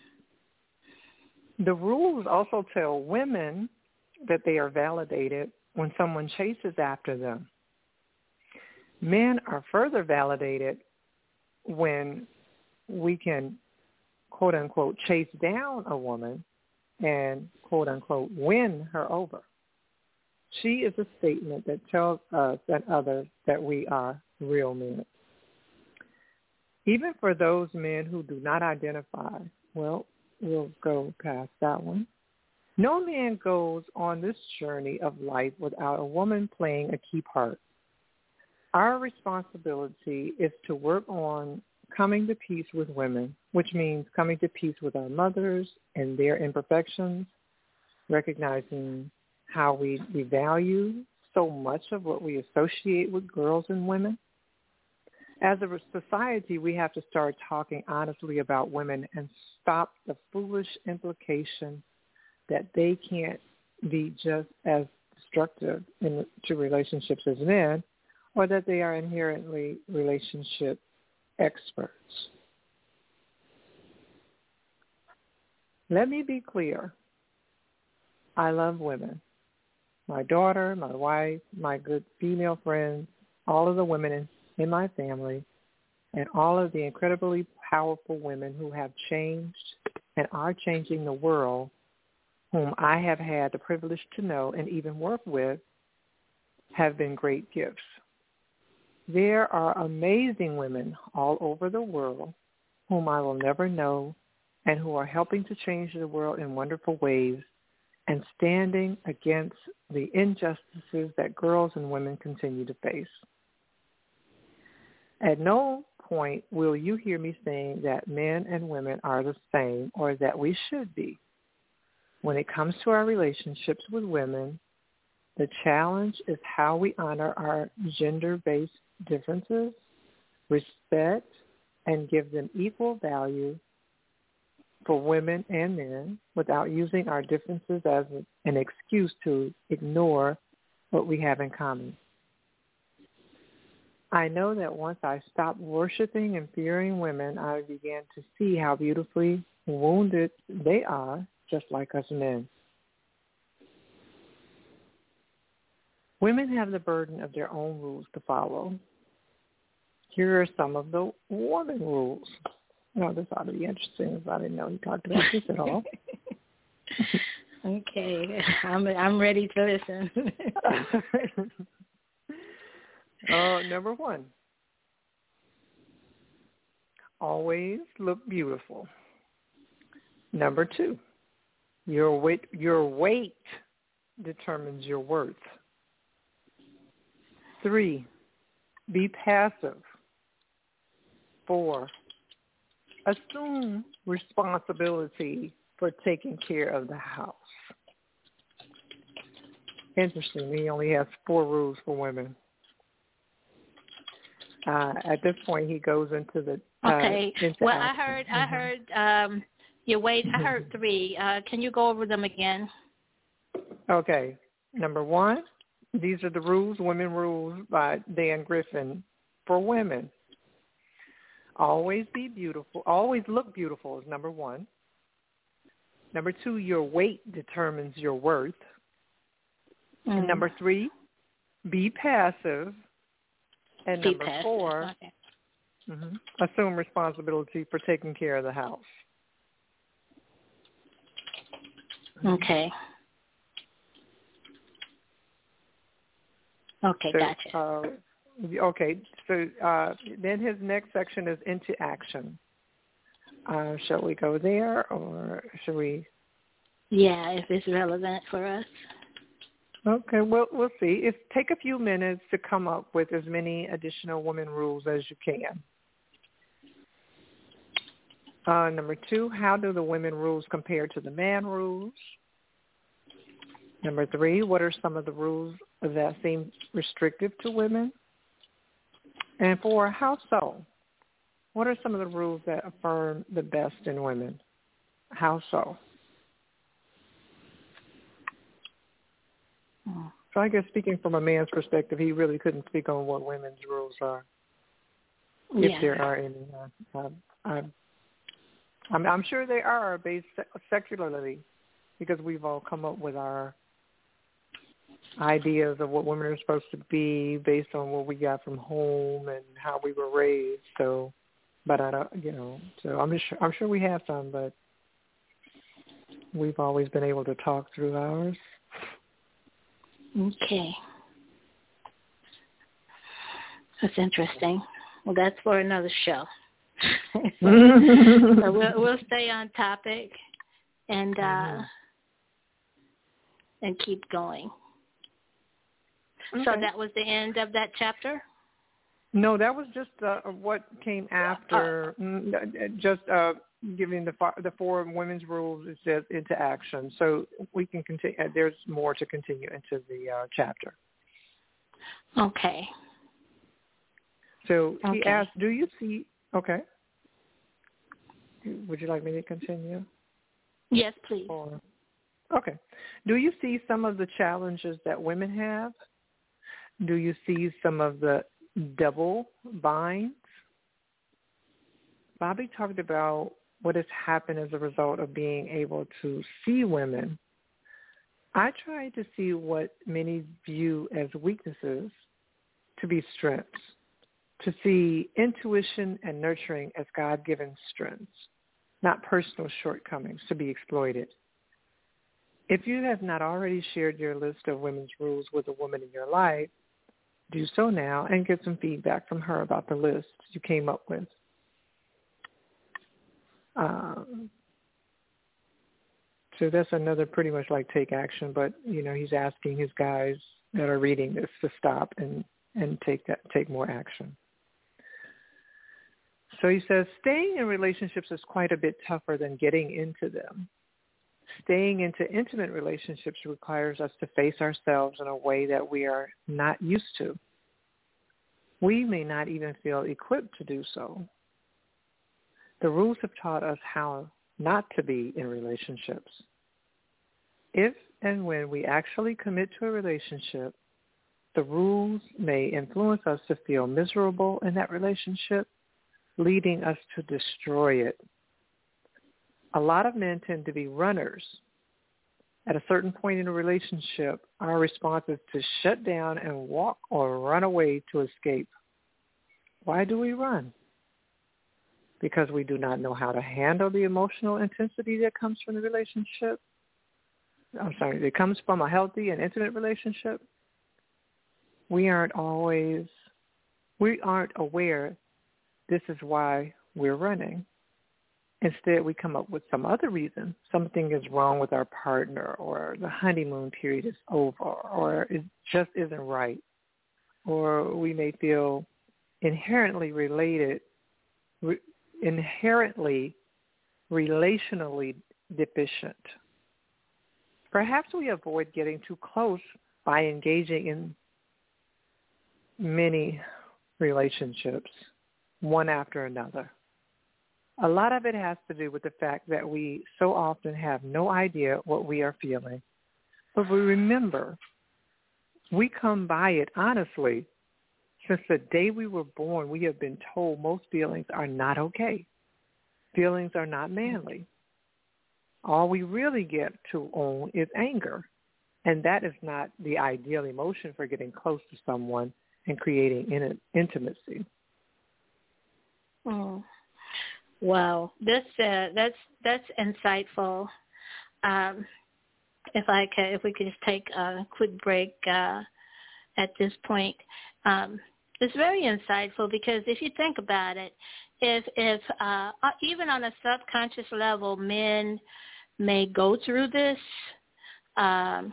the rules also tell women that they are validated when someone chases after them. Men are further validated when we can, quote unquote, chase down a woman and, quote unquote, win her over. She is a statement that tells us and others that we are real men. Even for those men who do not identify, well, we'll go past that one. No man goes on this journey of life without a woman playing a key part. Our responsibility is to work on coming to peace with women, which means coming to peace with our mothers and their imperfections, recognizing how we, we value so much of what we associate with girls and women. As a society, we have to start talking honestly about women and stop the foolish implication that they can't be just as destructive in, to relationships as men, or that they are inherently relationship experts. Let me be clear. I love women. My daughter, my wife, my good female friends, all of the women in, in my family, and all of the incredibly powerful women who have changed and are changing the world, whom I have had the privilege to know and even work with, have been great gifts. There are amazing women all over the world whom I will never know and who are helping to change the world in wonderful ways and standing against the injustices that girls and women continue to face. At no point will you hear me saying that men and women are the same or that we should be. When it comes to our relationships with women, the challenge is how we honor our gender-based differences, respect, and give them equal value for women and men without using our differences as an excuse to ignore what we have in common. I know that once I stopped worshiping and fearing women, I began to see how beautifully wounded they are, just like us men. Women have the burden of their own rules to follow. Here are some of the woman rules. Oh, this ought to be interesting. I didn't know he talked about this at all. Okay, I'm I'm ready to listen. uh, number one, always look beautiful. Number two, your weight your weight determines your worth. Three, be passive. Four, assume responsibility for taking care of the house. Interesting. He only has four rules for women. Uh, at this point, he goes into the uh, okay. Into well, action. I heard. Mm-hmm. I heard. Um, your weight. I heard three. Uh, can you go over them again? Okay. Number one, these are the rules, women rules by Dan Griffin for women. Always be beautiful. Always look beautiful is number one. Number two, your weight determines your worth. Mm. And number three, be passive. And be number passive. four, okay. mm-hmm, assume responsibility for taking care of the house. Okay. Okay, so, gotcha. Uh, okay, so uh, then his next section is into action. Uh, shall we go there, or should we? Yeah, if it's relevant for us. Okay, well, we'll see. If take a few minutes to come up with as many additional women rules as you can. Uh, number two, how do the women rules compare to the man rules? Number three, what are some of the rules that seem restrictive to women? And for how so? What are some of the rules that affirm the best in women? How so? So I guess speaking from a man's perspective, he really couldn't speak on what women's rules are, if yeah. there are any. Uh, uh, I'm, I'm, I'm sure they are based secularly, because we've all come up with our ideas of what women are supposed to be based on what we got from home and how we were raised. So, but I don't, you know, so I'm sure I'm sure we have some, but we've always been able to talk through ours. Okay. That's interesting. Well, that's for another show. so, so we'll, we'll stay on topic and uh, mm-hmm. and keep going. Okay. So that was the end of that chapter? No, that was just uh, what came after, uh, just uh, giving the the four women's rules it says into action. So we can continue. There's more to continue into the uh, chapter. Okay. So he okay. asked, "Do you see?" Okay. Would you like me to continue? Yes, please. Or, okay. Do you see some of the challenges that women have? Do you see some of the double binds? Bobby talked about what has happened as a result of being able to see women. I try to see what many view as weaknesses to be strengths, to see intuition and nurturing as God-given strengths, not personal shortcomings to be exploited. If you have not already shared your list of women's rules with a woman in your life, do so now and get some feedback from her about the list you came up with. Um, so that's another pretty much like take action, but, you know, he's asking his guys that are reading this to stop and, and take that, take more action. So he says, staying in relationships is quite a bit tougher than getting into them. Staying into intimate relationships requires us to face ourselves in a way that we are not used to. We may not even feel equipped to do so. The rules have taught us how not to be in relationships. If and when we actually commit to a relationship, the rules may influence us to feel miserable in that relationship, leading us to destroy it. A lot of men tend to be runners. At a certain point in a relationship, our response is to shut down and walk or run away to escape. Why do we run? Because we do not know how to handle the emotional intensity that comes from the relationship. I'm sorry, that comes from a healthy and intimate relationship. We aren't always, we aren't aware this is why we're running. Instead, we come up with some other reason. Something is wrong with our partner, or the honeymoon period is over, or it just isn't right. Or we may feel inherently related, re- inherently relationally deficient. Perhaps we avoid getting too close by engaging in many relationships, one after another. A lot of it has to do with the fact that we so often have no idea what we are feeling. But we remember, we come by it honestly. Since the day we were born, we have been told most feelings are not okay. Feelings are not manly. All we really get to own is anger. And that is not the ideal emotion for getting close to someone and creating in- intimacy. Oh. Wow, that's uh, that's that's insightful. Um, if I could, if we could just take a quick break uh, at this point, um, it's very insightful because if you think about it, if if uh, even on a subconscious level, men may go through this, um,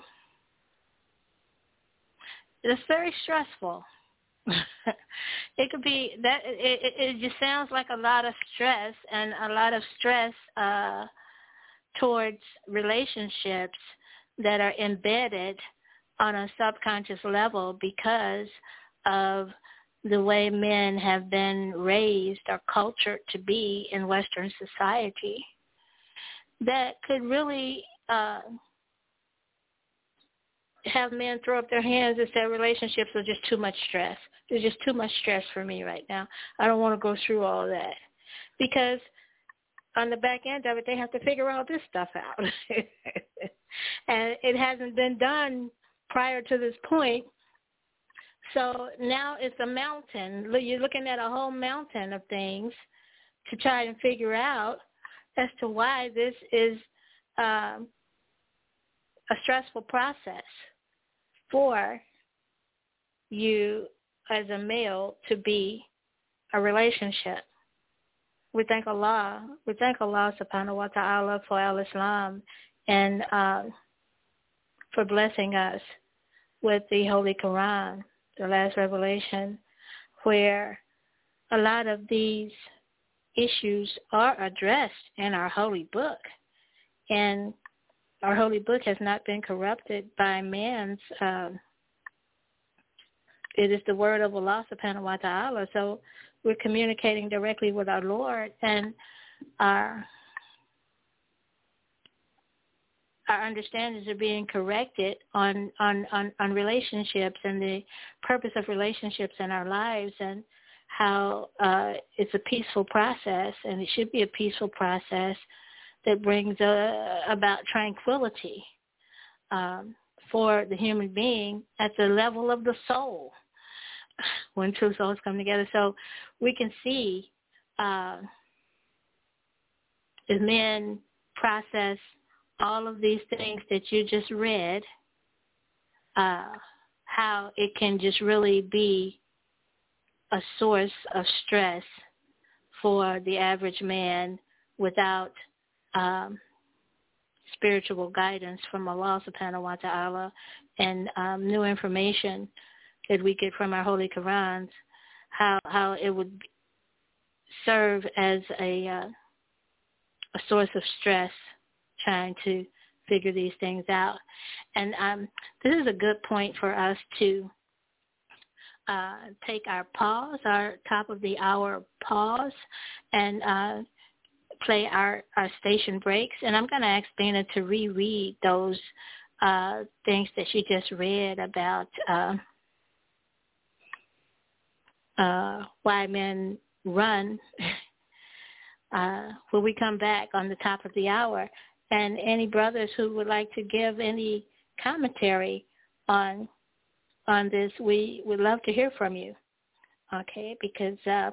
it's very stressful. It could be that it, it, it just sounds like a lot of stress and a lot of stress uh, towards relationships that are embedded on a subconscious level because of the way men have been raised or cultured to be in Western society that could really uh, have men throw up their hands and say relationships are just too much stress. There's just too much stress for me right now. I don't want to go through all of that. Because on the back end of it, they have to figure all this stuff out. And it hasn't been done prior to this point. So now it's a mountain. You're looking at a whole mountain of things to try and figure out as to why this is um, a stressful process for you as a male to be a relationship. We thank Allah. We thank Allah subhanahu wa ta'ala for al-Islam and uh, for blessing us with the Holy Quran, the last revelation, where a lot of these issues are addressed in our holy book. And our holy book has not been corrupted by man's, um, it is the word of Allah subhanahu wa ta'ala. So we're communicating directly with our Lord, and our our understandings are being corrected on, on, on, on relationships and the purpose of relationships in our lives, and how uh, it's a peaceful process, and it should be a peaceful process that brings uh, about tranquility um, for the human being at the level of the soul when two souls come together. So we can see uh, as men process all of these things that you just read, uh, how it can just really be a source of stress for the average man without um, spiritual guidance from Allah subhanahu wa ta'ala and um, new information that we get from our Holy Qurans, how how it would serve as a uh, a source of stress trying to figure these things out. And um, this is a good point for us to uh, take our pause, our top of the hour pause, and uh, play our, our station breaks. And I'm going to ask Dana to reread those uh, things that she just read about uh, uh, why men run uh, when we come back on the top of the hour. And any brothers who would like to give any commentary on on this, we would love to hear from you, okay? Because uh,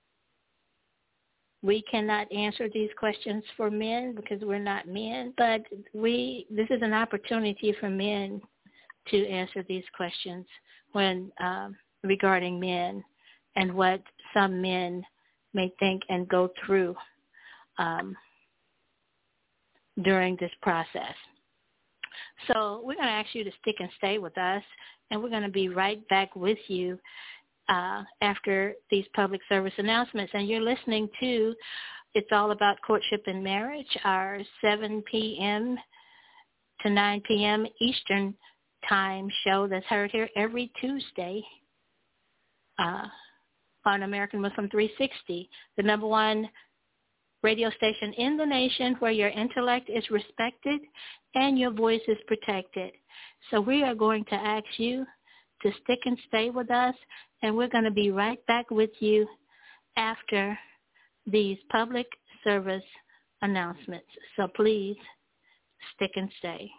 we cannot answer these questions for men because we're not men, but we this is an opportunity for men to answer these questions when um, regarding men and what some men may think and go through um, during this process. So we're going to ask you to stick and stay with us, and we're going to be right back with you uh, after these public service announcements. And you're listening to It's All About Courtship and Marriage, our seven p.m. to nine p.m. Eastern Time show that's heard here every Tuesday uh, on American Muslim three sixty, the number one radio station in the nation where your intellect is respected and your voice is protected. So we are going to ask you to stick and stay with us, and we're going to be right back with you after these public service announcements. So please stick and stay.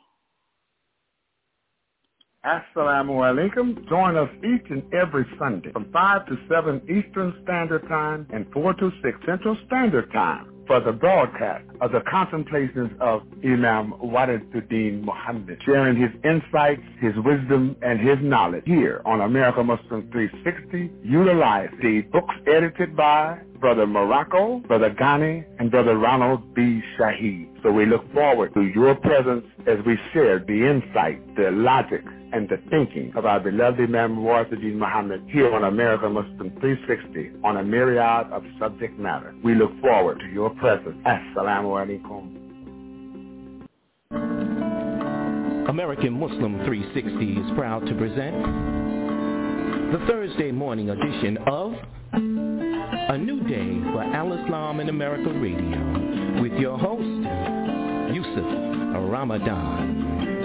Assalamu alaikum. Join us each and every Sunday from five to seven Eastern Standard Time and four to six Central Standard Time for the broadcast of the contemplations of Imam Wariduddin Muhammad, sharing his insights, his wisdom, and his knowledge here on America Muslim three sixty. Utilize the books edited by Brother Morocco, Brother Ghani, and Brother Ronald B. Shaheed. So we look forward to your presence as we share the insight, the logic, and the thinking of our beloved Imam Wariduddin Muhammad here on America Muslim three sixty on a myriad of subject matter. We look forward to your presence. Assalamu alaikum. American Muslim three sixty is proud to present the Thursday morning edition of A New Day for Al-Islam in America Radio with your host, Yusuf Ramadan.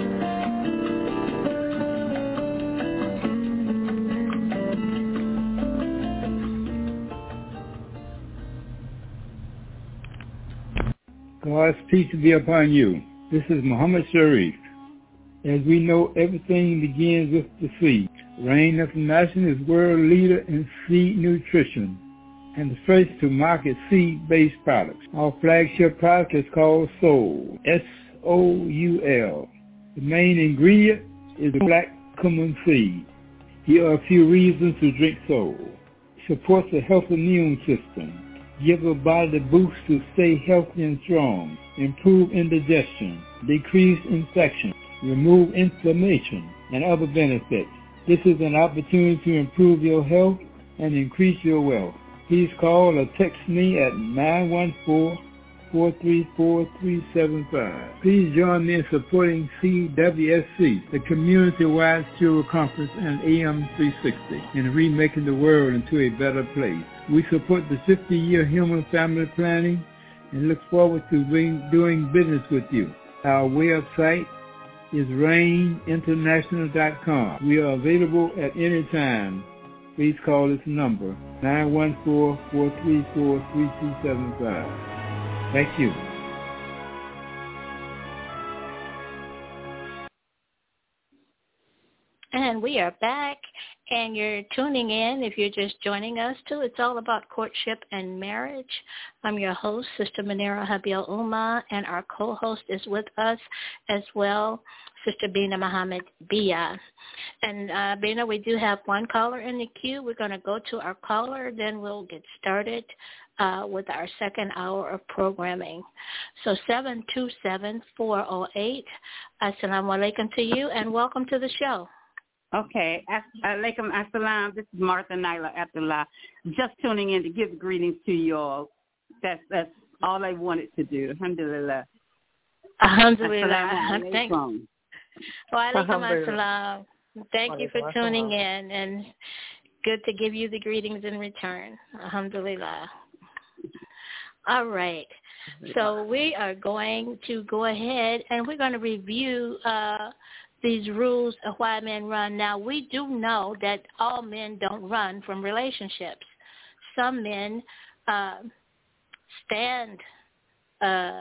God's peace be upon you. This is Muhammad Sharif. As we know, everything begins with the seed. Rain International is world leader in seed nutrition and the first to market seed-based products. Our flagship product is called Soul, S O U L. The main ingredient is the black cumin seed. Here are a few reasons to drink Soul. It supports a healthy immune system. Give the body the boost to stay healthy and strong. Improve indigestion. Decrease infection. Remove inflammation and other benefits. This is an opportunity to improve your health and increase your wealth. Please call or text me at nine one four, four three four, three seven five. Please join me in supporting C W S C, the Community-Wide Steward Conference and A M three sixty, in remaking the world into a better place. We support the fifty-year Human Family Planning and look forward to being, doing business with you. Our website is rain international dot com. We are available at any time. Please call this number, nine one four, four three four, three two seven five. Thank you. And we are back, and you're tuning in, if you're just joining us, to It's All About Courtship and Marriage. I'm your host, Sister Munira Habil Umar, and our co-host is with us as well, Sister Bina Muhammad Bia. And uh, Bina, we do have one caller in the queue. We're going to go to our caller, then we'll get started uh, with our second hour of programming. So seven two seven, four oh eight. Assalamu alaikum to you, and welcome to the show. Okay. Alaikum assalam. This is Martha Naila Abdullah. Just tuning in to give greetings to you all. That's that's all I wanted to do. Alhamdulillah. Alhamdulillah. Thank you. Wa alaikum assalam. Thank you for tuning in, and good to give you the greetings in return. Alhamdulillah. All right. So we are going to go ahead, and we're going to review uh, these rules of why men run. Now, we do know that all men don't run from relationships. Some men uh, stand uh,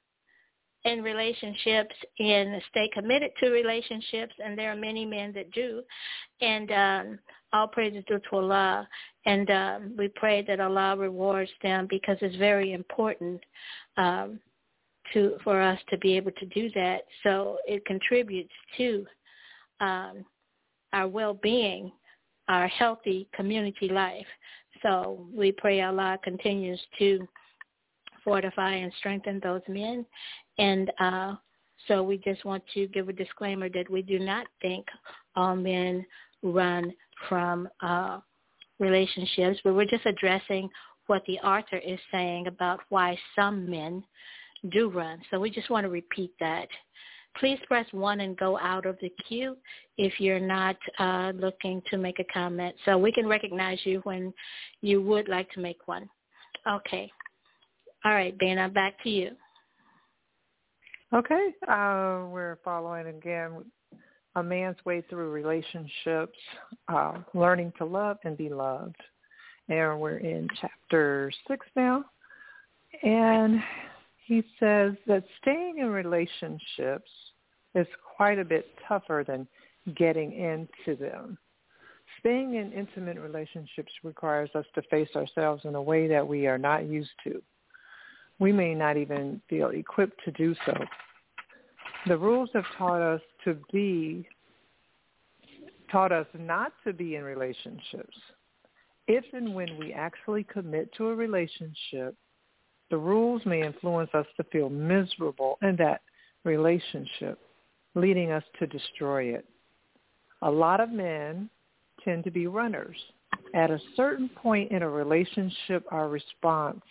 in relationships and stay committed to relationships, and there are many men that do. And um, all praise is due to Allah. And um, we pray that Allah rewards them, because it's very important um, to for us to be able to do that. So it contributes to um, our well-being, our healthy community life. So we pray Allah continues to fortify and strengthen those men. And uh, so we just want to give a disclaimer that we do not think all men run from uh, relationships, but we're just addressing what the author is saying about why some men do run. So we just want to repeat that. Please press one and go out of the queue if you're not uh, looking to make a comment. So we can recognize you when you would like to make one. Okay. All right, Dana, back to you. Okay. Uh, we're following again a man's way through relationships, uh, learning to love and be loved. And we're in chapter six now. And he says that staying in relationships is quite a bit tougher than getting into them. Staying in intimate relationships requires us to face ourselves in a way that we are not used to. We may not even feel equipped to do so. The rules have taught us to be, taught us not to be in relationships. If and when we actually commit to a relationship, the rules may influence us to feel miserable in that relationship, leading us to destroy it. A lot of men tend to be runners. At a certain point in a relationship, our response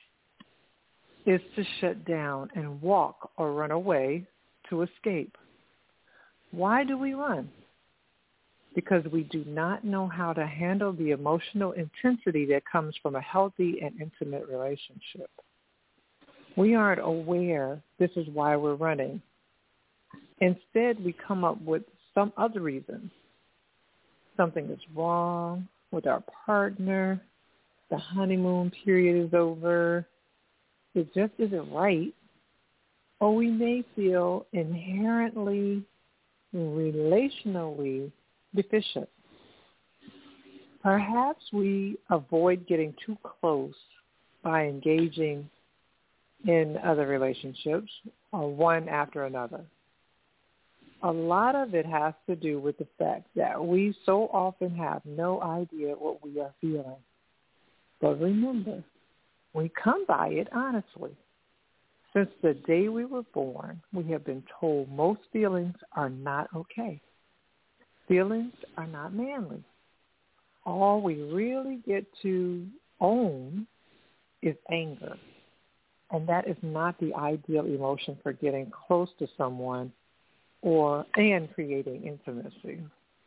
is to shut down and walk or run away to escape. Why do we run? because we do not know how to handle the emotional intensity that comes from a healthy and intimate relationship. We aren't aware this is why we're running. Instead, we come up with some other reason. Something is wrong with our partner. The honeymoon period is over. It just isn't right. Or we may feel inherently, relationally deficient. Perhaps we avoid getting too close by engaging in other relationships, or one after another. A lot of it has to do with the fact that we so often have no idea what we are feeling. But remember, we come by it honestly. Since the day we were born, we have been told most feelings are not okay. Feelings are not manly. All we really get to own is anger. And that is not the ideal emotion for getting close to someone or and creating intimacy.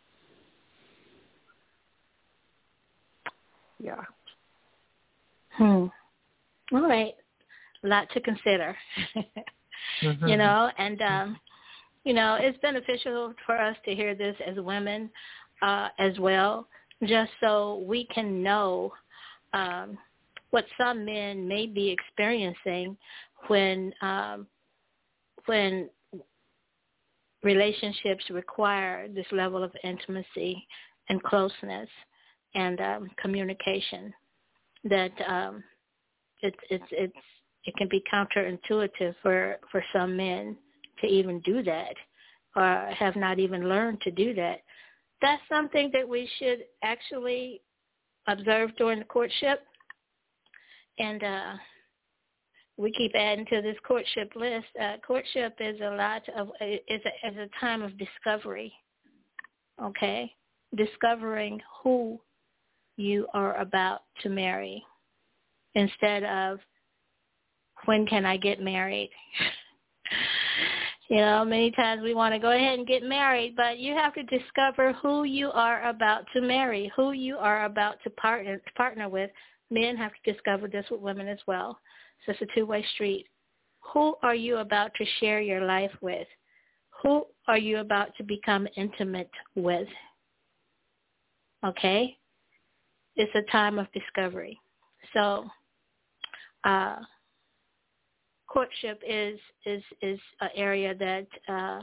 Yeah. Hmm. All right. A lot to consider. mm-hmm. You know, and, um, you know, it's beneficial for us to hear this as women uh, as well, just so we can know um, what some men may be experiencing when um, when relationships require this level of intimacy and closeness and um, communication. That um, it's it's it's it can be counterintuitive for, for some men to even do that, or have not even learned to do that. That's something that we should actually observe during the courtship. And uh, we keep adding to this courtship list. Uh, courtship is a lot of is a, is a time of discovery. Okay, discovering who you are about to marry, instead of when can I get married. You know, many times we want to go ahead and get married, but you have to discover who you are about to marry, who you are about to partner partner with. Men have to discover this with women as well. So it's a two-way street. Who are you about to share your life with? Who are you about to become intimate with? Okay? It's a time of discovery. So uh, courtship is is is an area that uh,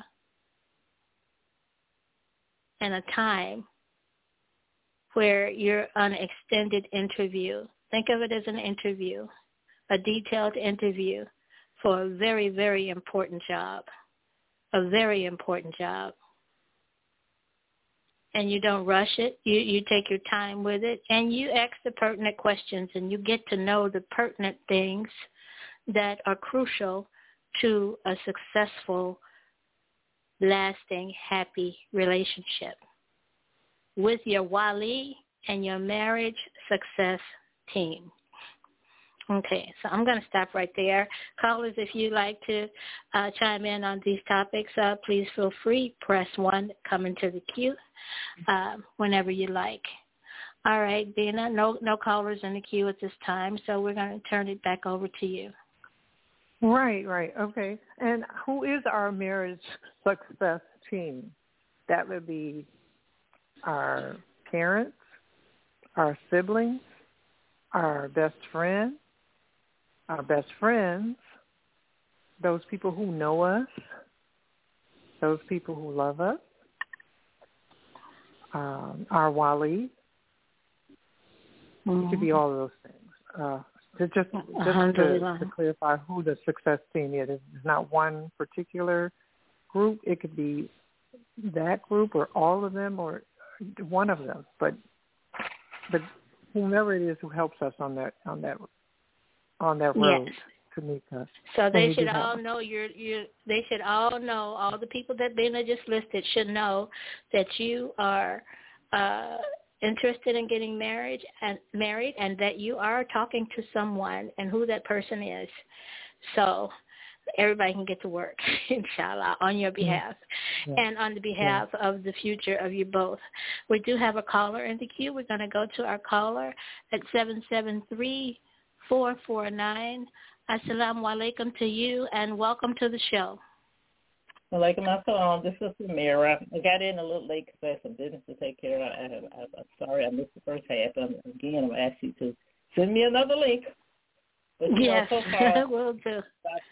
and a time where you're on an extended interview. Think of it as an interview, a detailed interview for a very, very important job, a very important job. And you don't rush it. You, you take your time with it, and you ask the pertinent questions, and you get to know the pertinent things that are crucial to a successful, lasting, happy relationship with your wali and your marriage success team. Okay, so I'm going to stop right there. Callers, if you'd like to uh, chime in on these topics, uh, please feel free. Press one, come into the queue uh, whenever you like. All right, Bina, no, no callers in the queue at this time, so we're going to turn it back over to you. Right, right, okay. And who is our marriage success team? That would be our parents, our siblings, our best friend, our best friends, those people who know us, those people who love us, um, our wali. Mm-hmm. It could be all of those things. Uh, to just just to, to clarify who the success team is. It's not one particular group. It could be that group or all of them or one of them. But but whomever it is who helps us on that on that on that road, yes. Tamika. So they should all know you're you they should all know, all the people that Bina just listed should know that you are uh, interested in getting married and married and that you are talking to someone and who that person is. So everybody can get to work, inshallah, on your behalf yeah. and on the behalf yeah. of the future of you both. We do have a caller in the queue. We're going to go to our caller at seven seven three, four four nine. Assalamu alaikum to you, and welcome to the show. Walaikum assalam. This is Samira. I got in a little late because I had some business to take care of. I have, I, I'm sorry I missed the first half. Um, again, I'm going to ask you to send me another link. But, yes, know, so far, will do.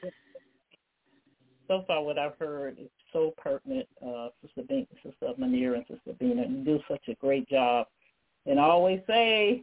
So far, what I've heard is so pertinent, uh, Sister Bina, Sister Munira, and Sister Bina. You do such a great job. And I always say,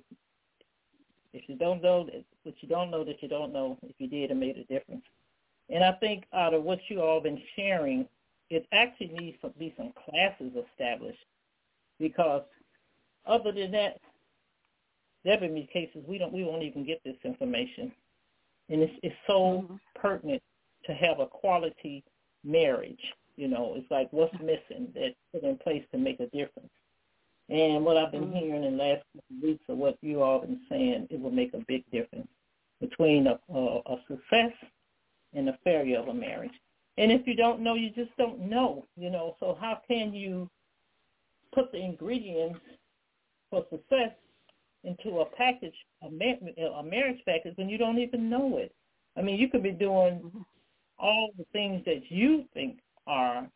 if you don't know what you don't know that you don't know, if you did, it made a difference. And I think out of what you all been sharing, it actually needs to be some classes established, because other than that, there have been cases we don't we won't even get this information, and it's it's so mm-hmm. pertinent to have a quality marriage. You know, it's like what's missing that's put in place to make a difference. And what I've been mm-hmm. hearing in the last couple of weeks of what you all been saying, it will make a big difference between a, a, a success and the failure of a marriage. And if you don't know, you just don't know, you know. So how can you put the ingredients for success into a package, a, ma- a marriage package, when you don't even know it? I mean, you could be doing all the things that you think are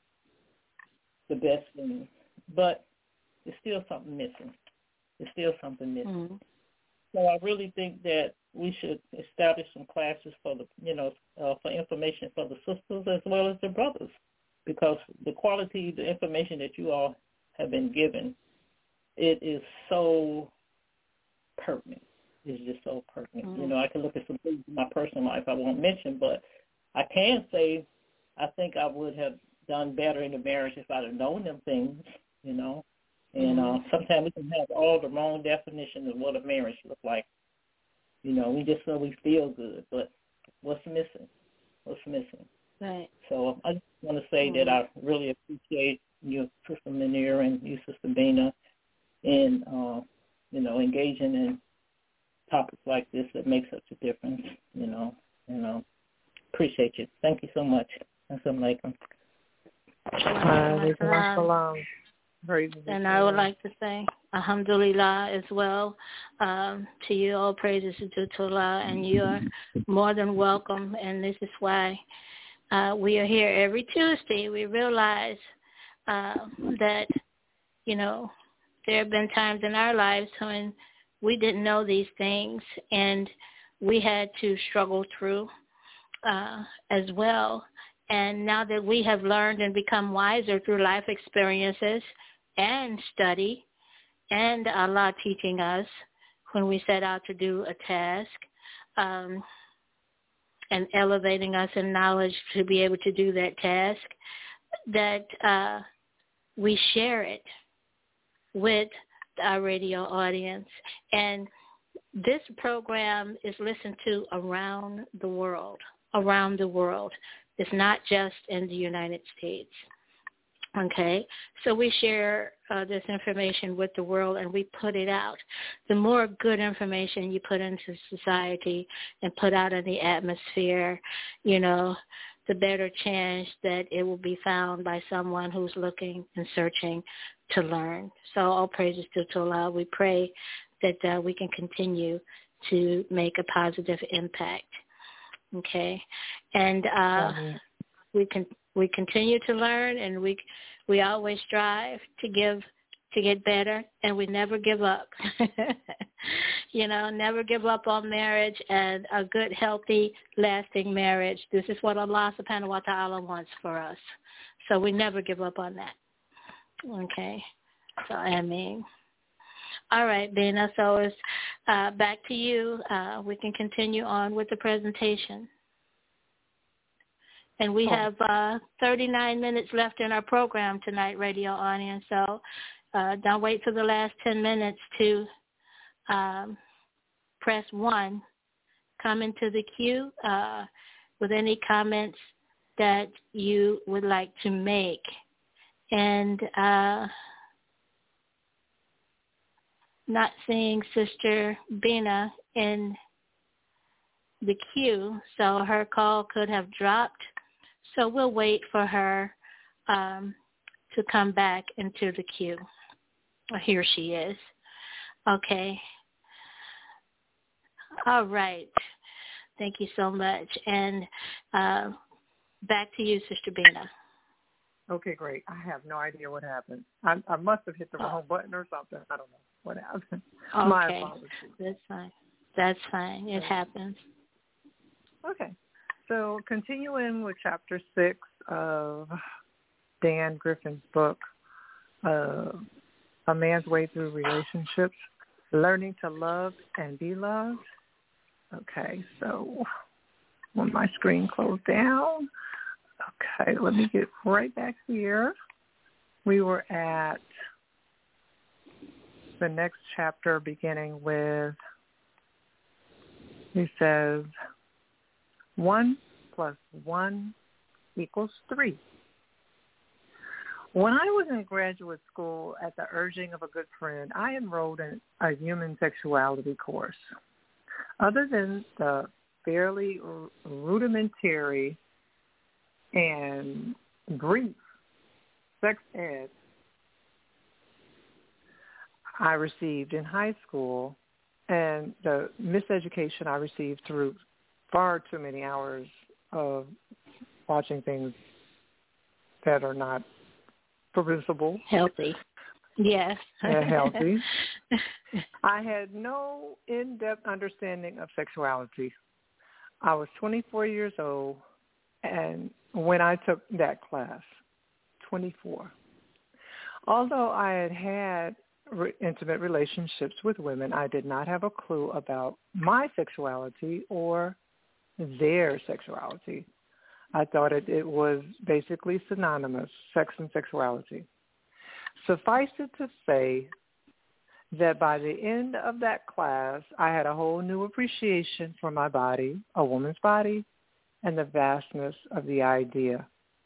the best things, but there's still something missing. There's still something missing. Mm-hmm. So I really think that we should establish some classes for the, you know, uh, for information for the sisters as well as the brothers, because the quality, the information that you all have been given, it is so pertinent. It's just so pertinent. Mm-hmm. You know, I can look at some things in my personal life I won't mention, but I can say I think I would have done better in the marriage if I'd have known them things, you know. And uh, sometimes we can have all the wrong definitions of what a marriage looks like. You know, we just know we feel good, but what's missing? What's missing? Right. So I just want to say mm-hmm. that I really appreciate you, Sister Munira, and you, Sister Bina, in, uh, you know, engaging in topics like this that make such a difference, you know. You know, appreciate you. Thank you so much. Assalamu alaikum. Alaikum. And I would like to say alhamdulillah as well um, to you. All praises to Allah, and you are more than welcome. And this is why uh, we are here every Tuesday. We realize uh, that, you know, there have been times in our lives when we didn't know these things, and we had to struggle through uh, as well. And now that we have learned and become wiser through life experiences and study, and Allah teaching us when we set out to do a task, um, and elevating us in knowledge to be able to do that task, that uh, we share it with our radio audience. And this program is listened to around the world, around the world. It's not just in the United States. Okay, so we share uh, this information with the world, and we put it out. The more good information you put into society and put out in the atmosphere, you know, the better chance that it will be found by someone who's looking and searching to learn. So all praises to Allah. We pray that uh, we can continue to make a positive impact. Okay, and uh, mm-hmm. we can we continue to learn, and we we always strive to give to get better, and we never give up. You know, never give up on marriage and a good, healthy, lasting marriage. This is what Allah subhanahu wa ta'ala wants for us. So we never give up on that. Okay, so I mean. All right, Bina, so it's uh, back to you. Uh, we can continue on with the presentation. And we have uh, thirty-nine minutes left in our program tonight, radio audience, so uh, don't wait for the last ten minutes to um, press one. Come into the queue uh, with any comments that you would like to make. And uh, not seeing Sister Bina in the queue, so her call could have dropped. So we'll wait for her um, to come back into the queue. Oh, here she is. Okay. All right. Thank you so much. And uh, back to you, Sister Bina. Okay, great. I have no idea what happened. I, I must have hit the wrong button or something. I don't know what happened. Okay. My apologies. That's fine. That's fine. It happens. Okay. So continuing with chapter six of Dan Griffin's book, uh, A Man's Way Through Relationships, Learning to Love and Be Loved. Okay, so when my screen closed down, okay, let me get right back here. We were at the next chapter beginning with, he says, one plus one equals three. When I was in graduate school, at the urging of a good friend, I enrolled in a human sexuality course. Other than the fairly rudimentary and brief sex ed I received in high school and the miseducation I received through far too many hours of watching things that are not permissible. Healthy. Yes. Yeah, healthy. I had no in-depth understanding of sexuality. I was twenty-four years old and when I took that class, twenty-four. Although I had had re- intimate relationships with women, I did not have a clue about my sexuality or their sexuality. I thought it, it was basically synonymous, sex and sexuality. Suffice it to say that by the end of that class, I had a whole new appreciation for my body, a woman's body, and the vastness of the idea.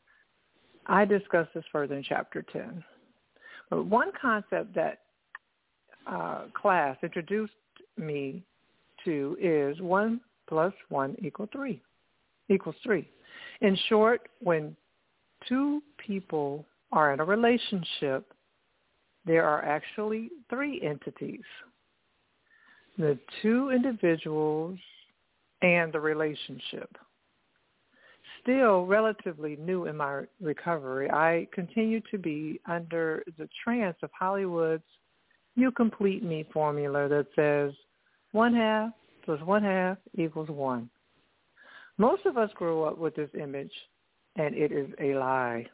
I discuss this further in chapter ten. But one concept that uh, class introduced me to is one plus one equal three, equals three. In short, when two people are in a relationship, there are actually three entities: the two individuals and the relationship. Still relatively new in my recovery, I continue to be under the trance of Hollywood's "you complete me" formula that says one half plus one half equals one. Most of us grew up with this image, and it is a lie.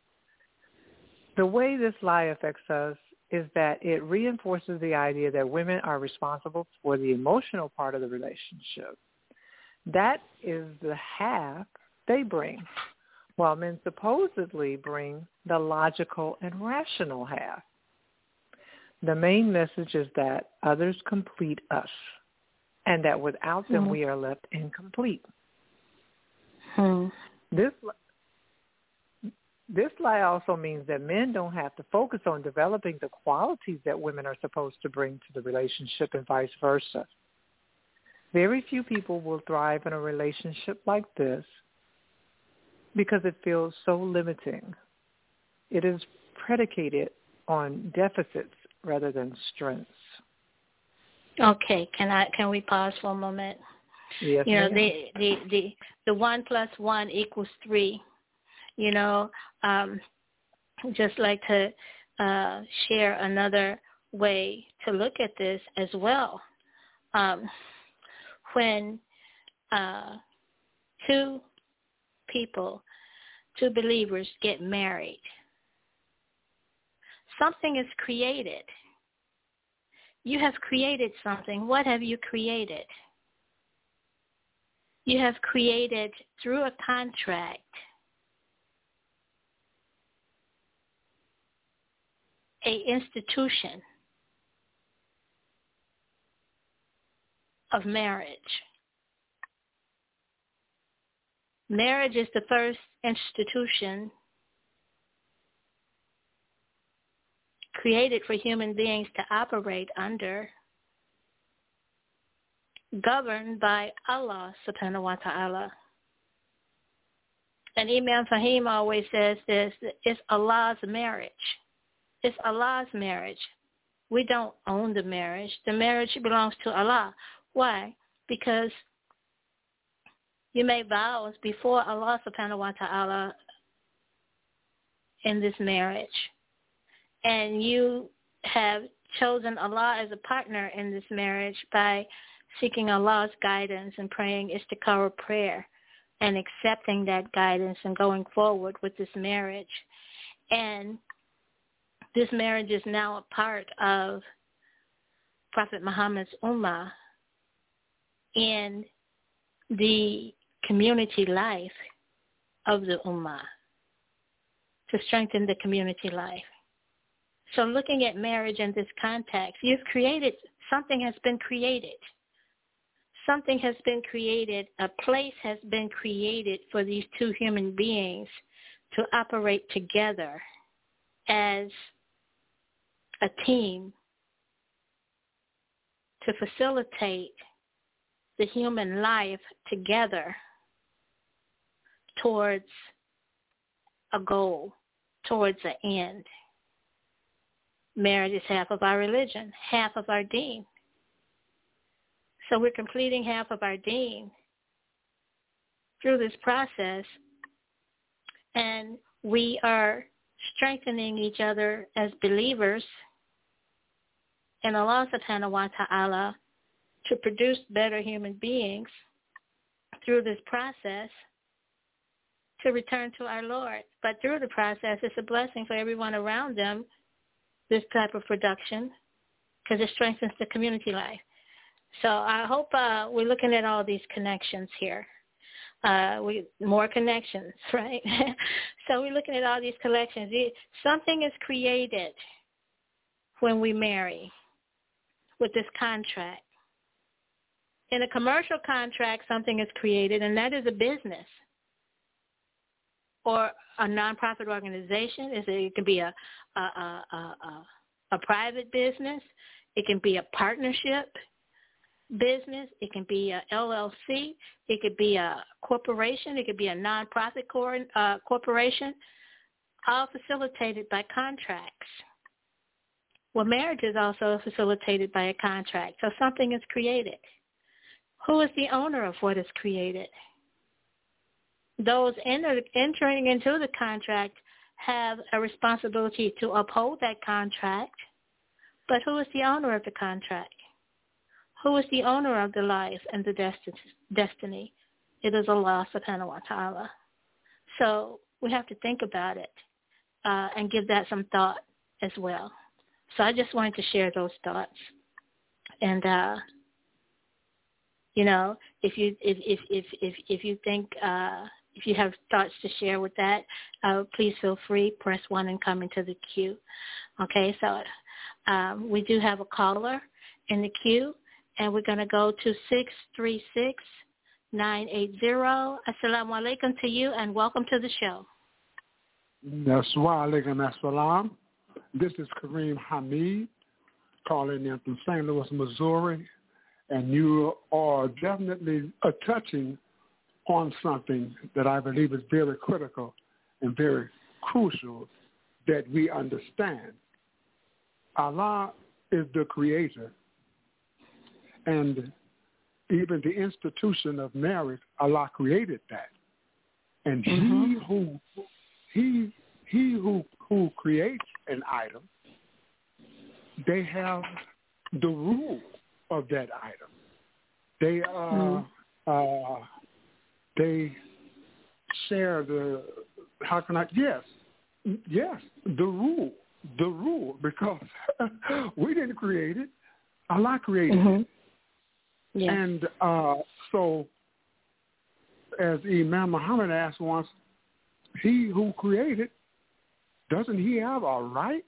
The way this lie affects us is that it reinforces the idea that women are responsible for the emotional part of the relationship. That is the half they bring, while men supposedly bring the logical and rational half. The main message is that others complete us, and that without them, mm. we are left incomplete. Hmm. This This lie also means that men don't have to focus on developing the qualities that women are supposed to bring to the relationship and vice versa. Very few people will thrive in a relationship like this because it feels so limiting. It is predicated on deficits rather than strengths. Okay, can I can we pause for a moment? Yes, you know, ma'am. the, the, the, the one plus one equals three. You know, um, just like to uh, share another way to look at this as well. Um, when uh, two people, two believers get married, something is created. You have created something. What have you created? You have created through a contract a institution of marriage. Marriage is the first institution created for human beings to operate under. governed by Allah subhanahu wa ta'ala. And Imam Fahim always says this, it's Allah's marriage. It's Allah's marriage. We don't own the marriage. The marriage belongs to Allah. Why? Because you made vows before Allah subhanahu wa ta'ala in this marriage. And you have chosen Allah as a partner in this marriage by seeking Allah's guidance and praying istikhara prayer and accepting that guidance and going forward with this marriage. And this marriage is now a part of Prophet Muhammad's ummah in the community life of the ummah to strengthen the community life. So looking at marriage in this context, you've created, something has been created. Something has been created, a place has been created for these two human beings to operate together as a team to facilitate the human life together towards a goal, towards an end. Marriage is half of our religion, half of our deen. So we're completing half of our deen through this process, and we are strengthening each other as believers in Allah subhanahu wa ta'ala to produce better human beings through this process to return to our Lord. But through the process, it's a blessing for everyone around them, this type of production, because it strengthens the community life. So I hope uh, we're looking at all these connections here. Uh, we more connections, right? So we're looking at all these connections. Something is created when we marry with this contract. In a commercial contract, something is created, and that is a business or a nonprofit organization. It can be a a, a, a, a private business. It can be a partnership business. It can be a L L C. It could be a corporation. It could be a nonprofit cor- uh, corporation, all facilitated by contracts. Well, marriage is also facilitated by a contract. So something is created. Who is the owner of what is created? Those enter, entering into the contract have a responsibility to uphold that contract, but who is the owner of the contract? Who is the owner of the life and the destiny? It is Allah subhanahu wa ta'ala. So we have to think about it uh, and give that some thought as well. So I just wanted to share those thoughts. And, uh, you know, if you if if if if, if you think uh, if you have thoughts to share with that, uh, please feel free. Press one and come into the queue. Okay, so um, we do have a caller in the queue. And we're going to go to six three six, nine eight zero. Assalamu alaikum to you, and welcome to the show. Assalamu alaikum assalam. This is Kareem Hamid calling in from Saint Louis, Missouri. And you are definitely uh, touching on something that I believe is very critical and very crucial that we understand. Allah is the creator. And even the institution of marriage, Allah created that. And mm-hmm. he who he he who who creates an item, they have the rule of that item. They uh, mm-hmm. uh they share the how can I yes yes the rule the rule because we didn't create it, Allah created mm-hmm. it. Yes. And uh, so, as Imam Muhammad asked once, he who created, doesn't he have a right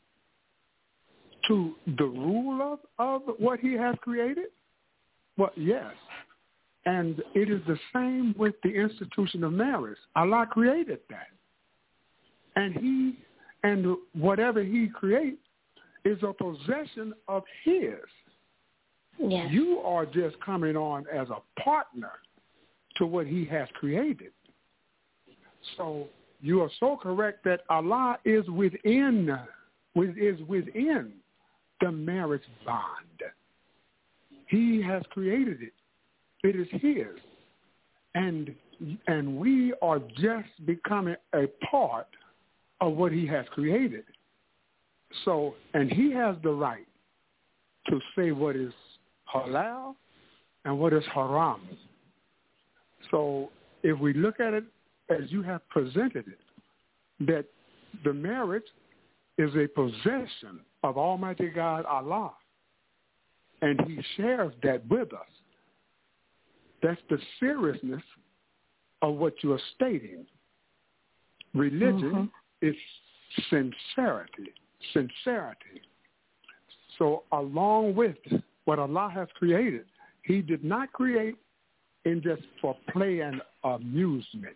to the rule of, of what he has created? Well, yes. And it is the same with the institution of marriage. Allah created that. And he, and whatever he creates is a possession of his. Yes. You are just coming on as a partner to what he has created. So you are so correct that Allah is within, is within the marriage bond. He has created it. It is his. And and we are just becoming a part of what he has created. So, and he has the right to say what is halal and what is haram. So if we look at it as you have presented it, that the marriage is a possession of Almighty God, Allah, and he shares that with us. That's the seriousness of what you are stating. Religion mm-hmm. is sincerity, sincerity. So along with what Allah has created, he did not create in just for play and amusement.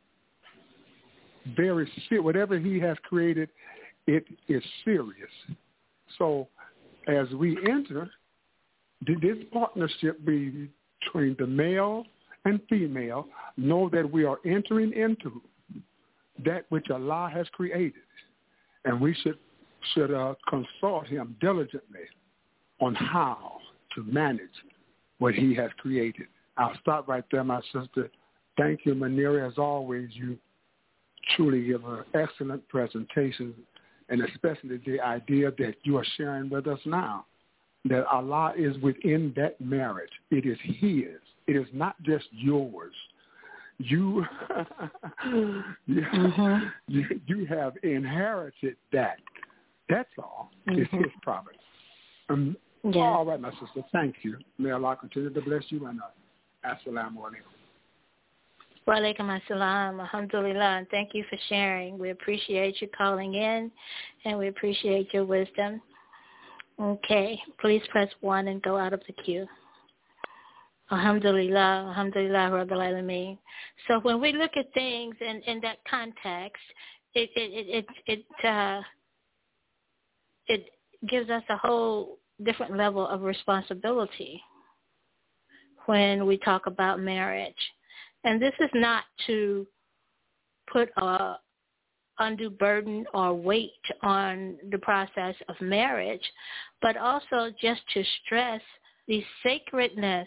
Very serious. Whatever he has created, it is serious. So as we enter, this partnership between the male and female, know that we are entering into that which Allah has created. And we should should uh, consult him diligently on how to manage what he has created. I'll stop right there, my sister. Thank you, Manira. As always, you truly give an excellent presentation, and especially the idea that you are sharing with us now, that Allah is within that marriage. It is his. It is not just yours. You, you, mm-hmm. you, you have inherited that. That's all. Mm-hmm. It's his property. Um, yeah. All right, my sister. Thank you. May Allah continue to bless you. And uh, assalamu alaikum. Wa alaikum assalam. Alhamdulillah. And thank you for sharing. We appreciate you calling in, and we appreciate your wisdom. Okay. Please press one and go out of the queue. Alhamdulillah, alhamdulillah, Rabbil Alameen. So when we look at things in, in that context, it it it it uh, it gives us a whole different level of responsibility when we talk about marriage. And this is not to put a undue burden or weight on the process of marriage, but also just to stress the sacredness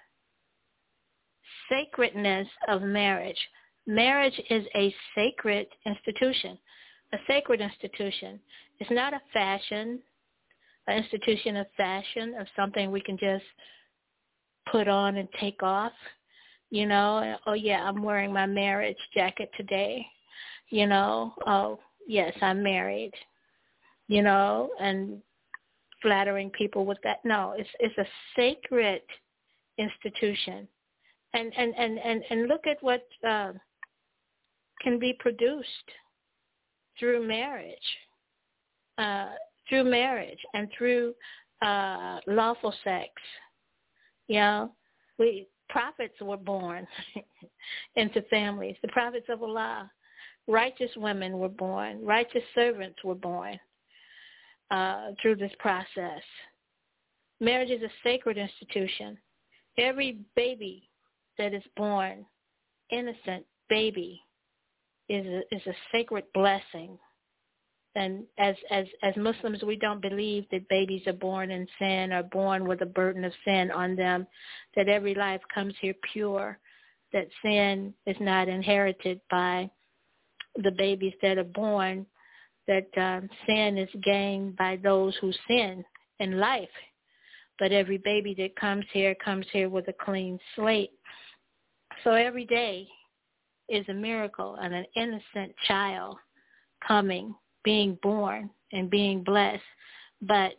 sacredness of marriage. Marriage is a sacred institution, a sacred institution. It's not a fashion, an institution of fashion, of something we can just put on and take off. You know, oh, yeah, I'm wearing my marriage jacket today. You know, oh, yes, I'm married. You know, and flattering people with that. No, it's it's a sacred institution. And, and, and, and, and look at what uh, can be produced through marriage, uh, through marriage and through uh, lawful sex. You know, we prophets were born into families. The prophets of Allah, righteous women were born. Righteous servants were born uh, through this process. Marriage is a sacred institution. Every baby that is born, innocent baby, is a, is a sacred blessing. And as, as as Muslims, we don't believe that babies are born in sin or born with a burden of sin on them, that every life comes here pure, that sin is not inherited by the babies that are born, that um, sin is gained by those who sin in life. But every baby that comes here comes here with a clean slate. So every day is a miracle and an innocent child coming, being born, and being blessed. But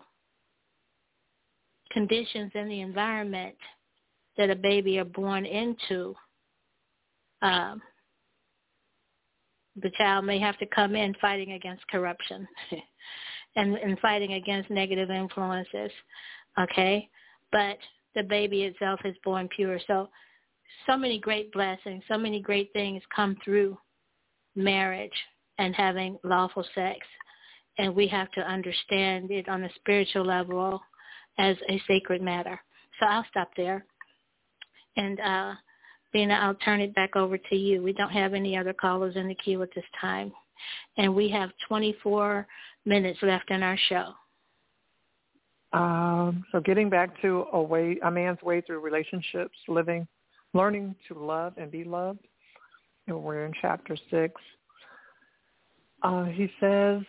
conditions in the environment that a baby are born into, um, the child may have to come in fighting against corruption and, and fighting against negative influences, okay? But the baby itself is born pure. So So many great blessings, so many great things come through marriage and having lawful sex. And we have to understand it on a spiritual level as a sacred matter. so I'll stop there. And, uh, Bina, I'll turn it back over to you. We don't have any other callers in the queue at this time. And we have twenty-four minutes left in our show. Um, so getting back to a way, a man's way through relationships, living, learning to love and be loved. And we're in chapter six. Uh, he says,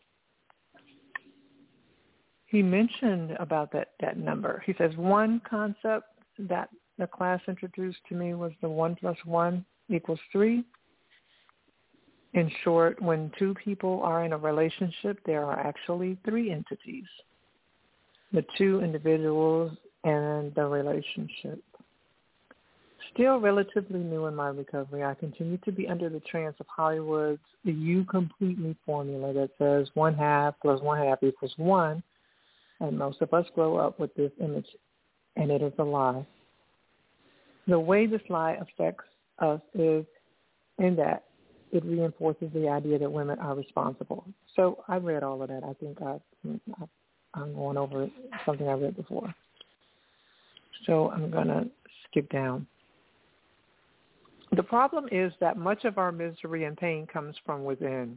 he mentioned about that, that number. He says, one concept that the class introduced to me was the one plus one equals three. In short, when two people are in a relationship, there are actually three entities, the two individuals and the relationship. Still relatively new in my recovery, I continue to be under the trance of Hollywood's the You Complete Me formula that says one half plus one half equals one, and most of us grow up with this image, and it is a lie. The way this lie affects us is in that it reinforces the idea that women are responsible. So I read all of that. I think I, I'm going over something I read before. So I'm going to skip down. The problem is that much of our misery and pain comes from within.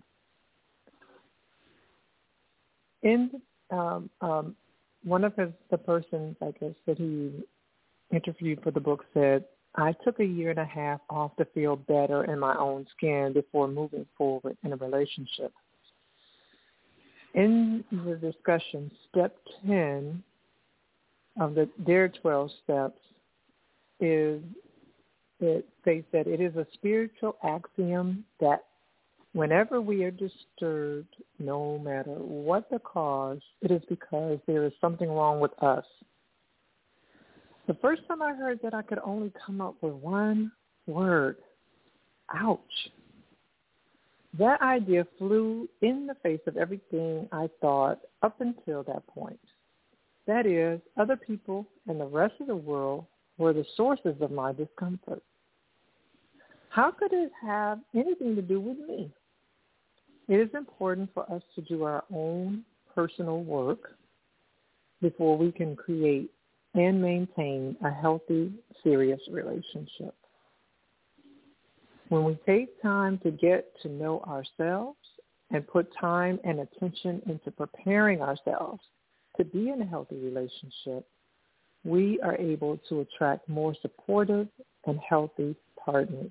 In um, um, one of his, the persons, I guess, that he interviewed for the book said, I took a year and a half off to feel better in my own skin before moving forward in a relationship. In the discussion, step ten of the, their twelve steps is, it states that it is a spiritual axiom that whenever we are disturbed, no matter what the cause, it is because there is something wrong with us. The first time I heard that, I could only come up with one word, ouch. That idea flew in the face of everything I thought up until that point. That is, other people and the rest of the world were the sources of my discomfort. How could it have anything to do with me? It is important for us to do our own personal work before we can create and maintain a healthy, serious relationship. When we take time to get to know ourselves and put time and attention into preparing ourselves to be in a healthy relationship, we are able to attract more supportive and healthy partners.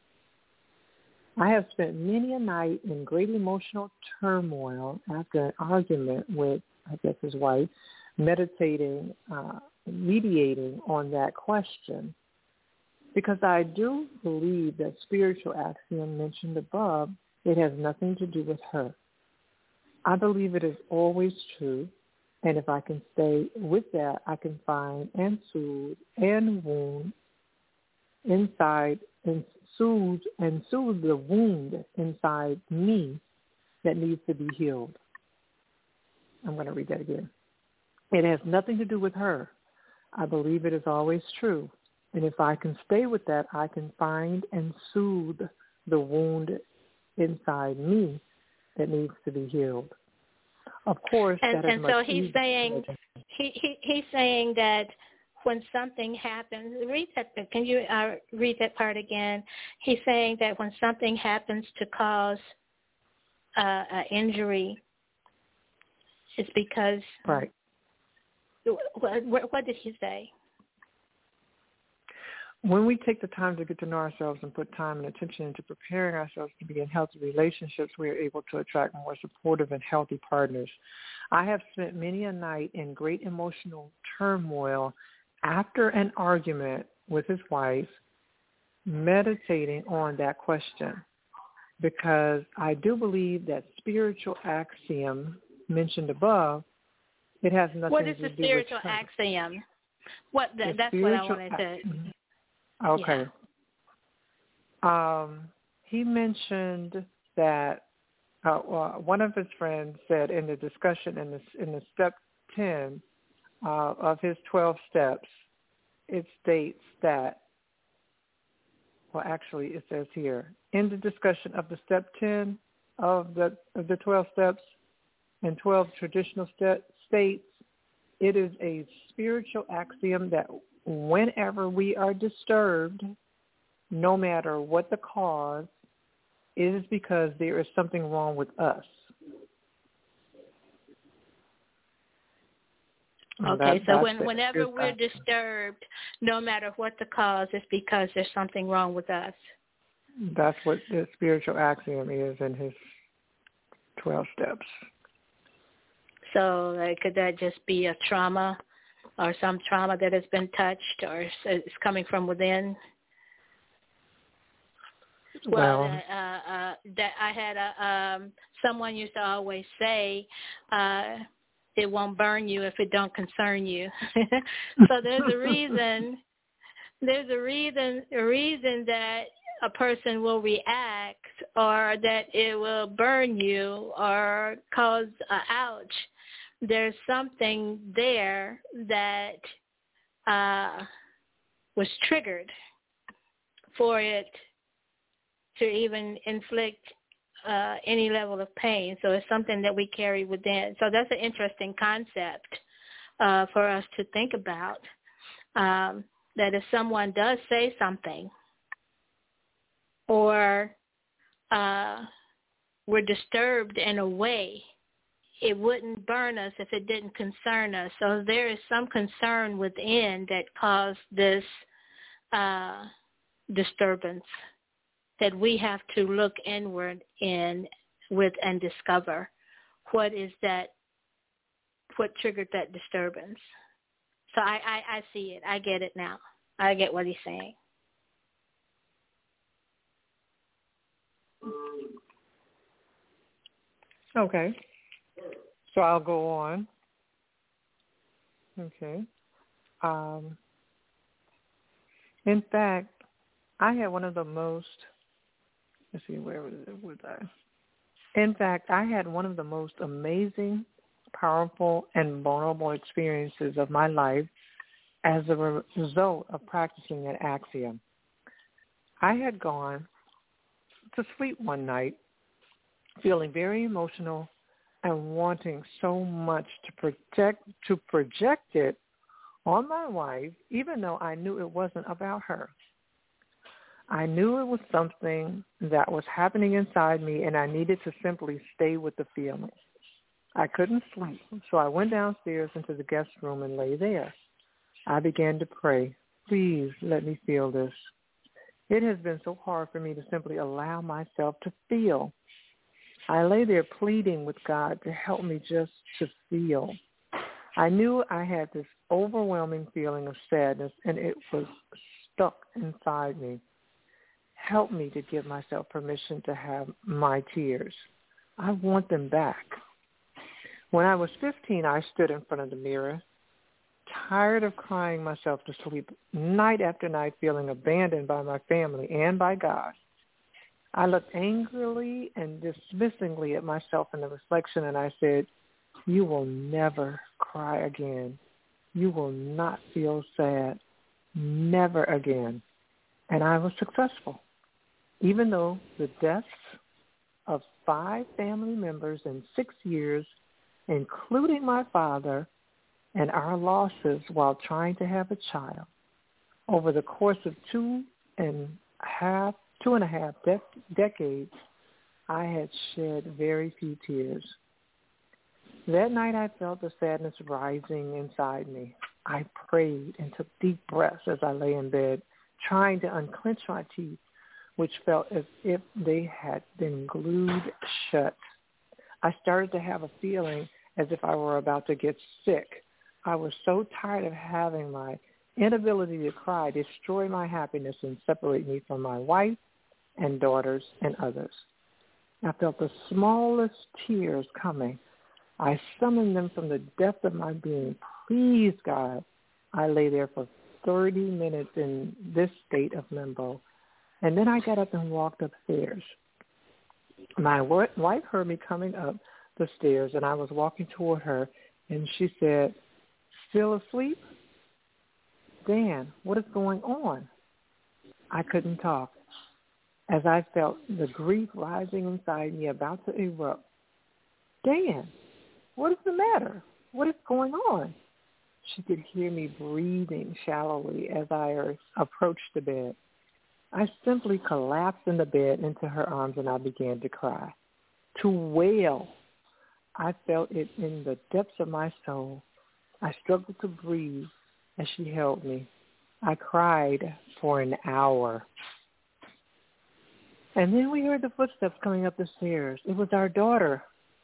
I have spent many a night in great emotional turmoil after an argument with, I guess, his wife, meditating, uh, mediating on that question, because I do believe that spiritual axiom mentioned above, it has nothing to do with her. I believe it is always true, and if I can stay with that, I can find and soothe and wound inside and soothe and soothe the wound inside me that needs to be healed. I'm going to read that again. It has nothing to do with her. I believe it is always true. And if I can stay with that, I can find and soothe the wound inside me that needs to be healed. Of course, and, that is and much so he's easier. saying he, he he's saying that when something happens, read that. Can you uh, read that part again? He's saying that when something happens to cause uh, an injury, it's because right. What, what, what did he say? When we take the time to get to know ourselves and put time and attention into preparing ourselves to be in healthy relationships, we are able to attract more supportive and healthy partners. I have spent many a night in great emotional turmoil after an argument with his wife, meditating on that question, because I do believe that spiritual axiom mentioned above, it has nothing what is to the do with spiritual her. axiom? What the, The that's what I spiritual wanted to. Okay. Yeah. Um, he mentioned that uh, well, one of his friends said in the discussion in the in the step ten uh, of his twelve steps, it states that. Well, actually, it says here in the discussion of the step ten of the of the twelve steps and twelve traditional step, states, it is a spiritual axiom that whenever we are disturbed, no matter what the cause, it is because there is something wrong with us. Okay, that, so when, the, whenever we're that. disturbed, no matter what the cause, it's because there's something wrong with us. That's what the spiritual axiom is in his twelve steps. So like, could that just be a trauma or some trauma that has been touched or it's coming from within? Well, Well uh, uh, that I had a um, someone used to always say, uh, it won't burn you if it don't concern you. So there's a reason, there's a reason, a reason that a person will react or that it will burn you or cause a ouch. There's something there that uh, was triggered for it to even inflict uh, any level of pain. So it's something that we carry within. So that's an interesting concept uh, for us to think about, um, that if someone does say something or uh, we're disturbed in a way, it wouldn't burn us if it didn't concern us. So there is some concern within that caused this uh, disturbance that we have to look inward in with and discover what is that, what triggered that disturbance. So I, I, I see it. I get it now. I get what he's saying. Okay. So I'll go on. Okay. Um, in fact, I had one of the most, let's see, where was it? Was I? In fact, I had one of the most amazing, powerful, and vulnerable experiences of my life as a re- result of practicing an axiom. I had gone to sleep one night feeling very emotional and wanting so much to project to project it on my wife, even though I knew it wasn't about her. I knew it was something that was happening inside me, and I needed to simply stay with the feeling. I couldn't sleep, so I went downstairs into the guest room and lay there. I began to pray, please let me feel this. It has been so hard for me to simply allow myself to feel. I lay there pleading with God to help me just to feel. I knew I had this overwhelming feeling of sadness, and it was stuck inside me. Help me to give myself permission to have my tears. I want them back. When I was fifteen, I stood in front of the mirror, tired of crying myself to sleep night after night, feeling abandoned by my family and by God. I looked angrily and dismissingly at myself in the reflection, and I said, you will never cry again. You will not feel sad. Never again. And I was successful. Even though the deaths of five family members in six years, including my father, and our losses while trying to have a child, over the course of two and a half, two and a half de- decades, I had shed very few tears. That night I felt the sadness rising inside me. I prayed and took deep breaths as I lay in bed, trying to unclench my teeth, which felt as if they had been glued shut. I started to have a feeling as if I were about to get sick. I was so tired of having my inability to cry destroy my happiness and separate me from my wife and daughters and others. I felt the smallest tears coming. I summoned them from the depth of my being. Please, God. I lay there for thirty minutes in this state of limbo. And then I got up and walked upstairs. My wife heard me coming up the stairs, and I was walking toward her, and she said, still asleep? Dan, what is going on? I couldn't talk, as I felt the grief rising inside me, about to erupt. Dan, what is the matter? What is going on? She could hear me breathing shallowly as I approached the bed. I simply collapsed in the bed into her arms and I began to cry, to wail. I felt it in the depths of my soul. I struggled to breathe as she held me. I cried for an hour. And then we heard the footsteps coming up the stairs. It was our daughter.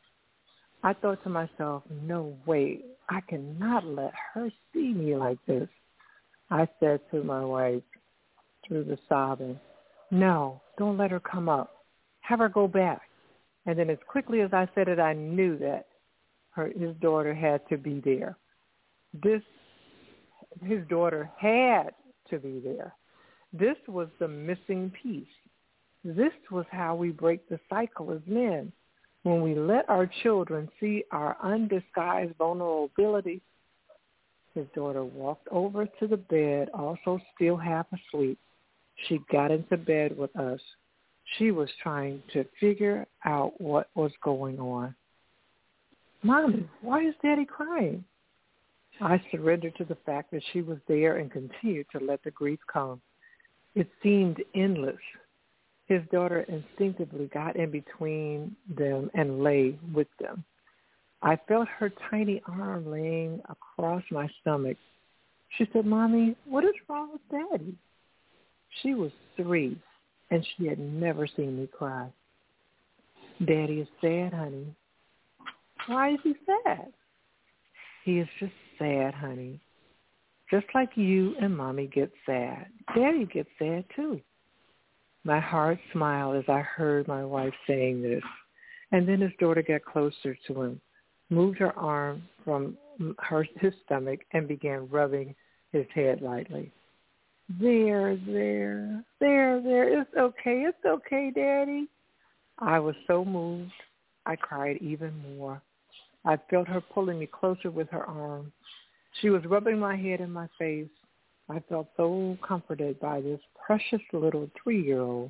I thought to myself, no way, I cannot let her see me like this. I said to my wife through the sobbing, no, don't let her come up. Have her go back. And then as quickly as I said it, I knew that her, his daughter had to be there. This, his daughter had to be there. This was the missing piece. This was how we break the cycle as men. When we let our children see our undisguised vulnerability. His daughter walked over to the bed, also still half asleep. She got into bed with us. She was trying to figure out what was going on. Mommy, why is Daddy crying? I surrendered to the fact that she was there and continued to let the grief come. It seemed endless. His daughter instinctively got in between them and lay with them. I felt her tiny arm laying across my stomach. She said, Mommy, what is wrong with Daddy? She was three, and she had never seen me cry. Daddy is sad, honey. Why is he sad? He is just sad, honey. Just like you and Mommy get sad. Daddy gets sad, too. My heart smiled as I heard my wife saying this. And then his daughter got closer to him, moved her arm from her, his stomach, and began rubbing his head lightly. There, there, there, there. It's okay. It's okay, Daddy. I was so moved, I cried even more. I felt her pulling me closer with her arm. She was rubbing my head and my face. I felt so comforted by this precious little three-year-old.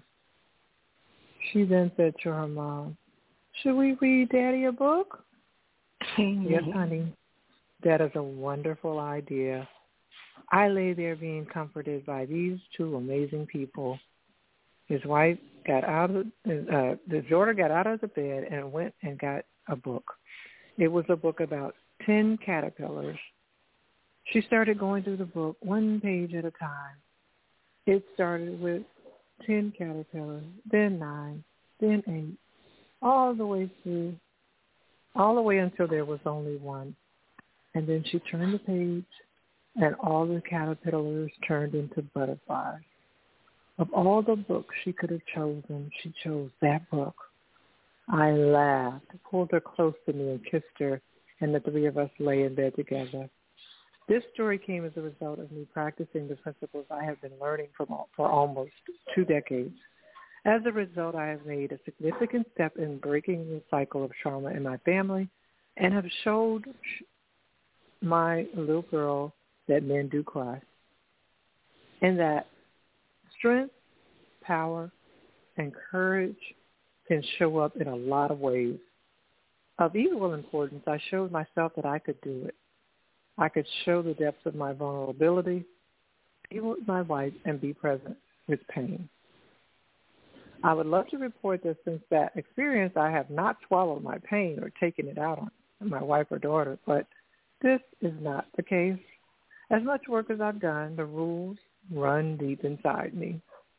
She then said to her mom, should we read Daddy a book? Yes, honey. That is a wonderful idea. I lay there being comforted by these two amazing people. His wife got out of uh, the daughter got out of the bed and went and got a book. It was a book about ten caterpillars. She started going through the book one page at a time. It started with ten caterpillars, then nine, then eight, all the way through, all the way until there was only one. And then she turned the page, and all the caterpillars turned into butterflies. Of all the books she could have chosen, she chose that book. I laughed, pulled her close to me and kissed her, and the three of us lay in bed together. This story came as a result of me practicing the principles I have been learning for, for almost two decades. As a result, I have made a significant step in breaking the cycle of trauma in my family and have showed my little girl that men do cry and that strength, power, and courage can show up in a lot of ways. Of equal importance, I showed myself that I could do it. I could show the depths of my vulnerability, be with my wife, and be present with pain. I would love to report that since that experience, I have not swallowed my pain or taken it out on my wife or daughter, but this is not the case. As much work as I've done, the rules run deep inside me.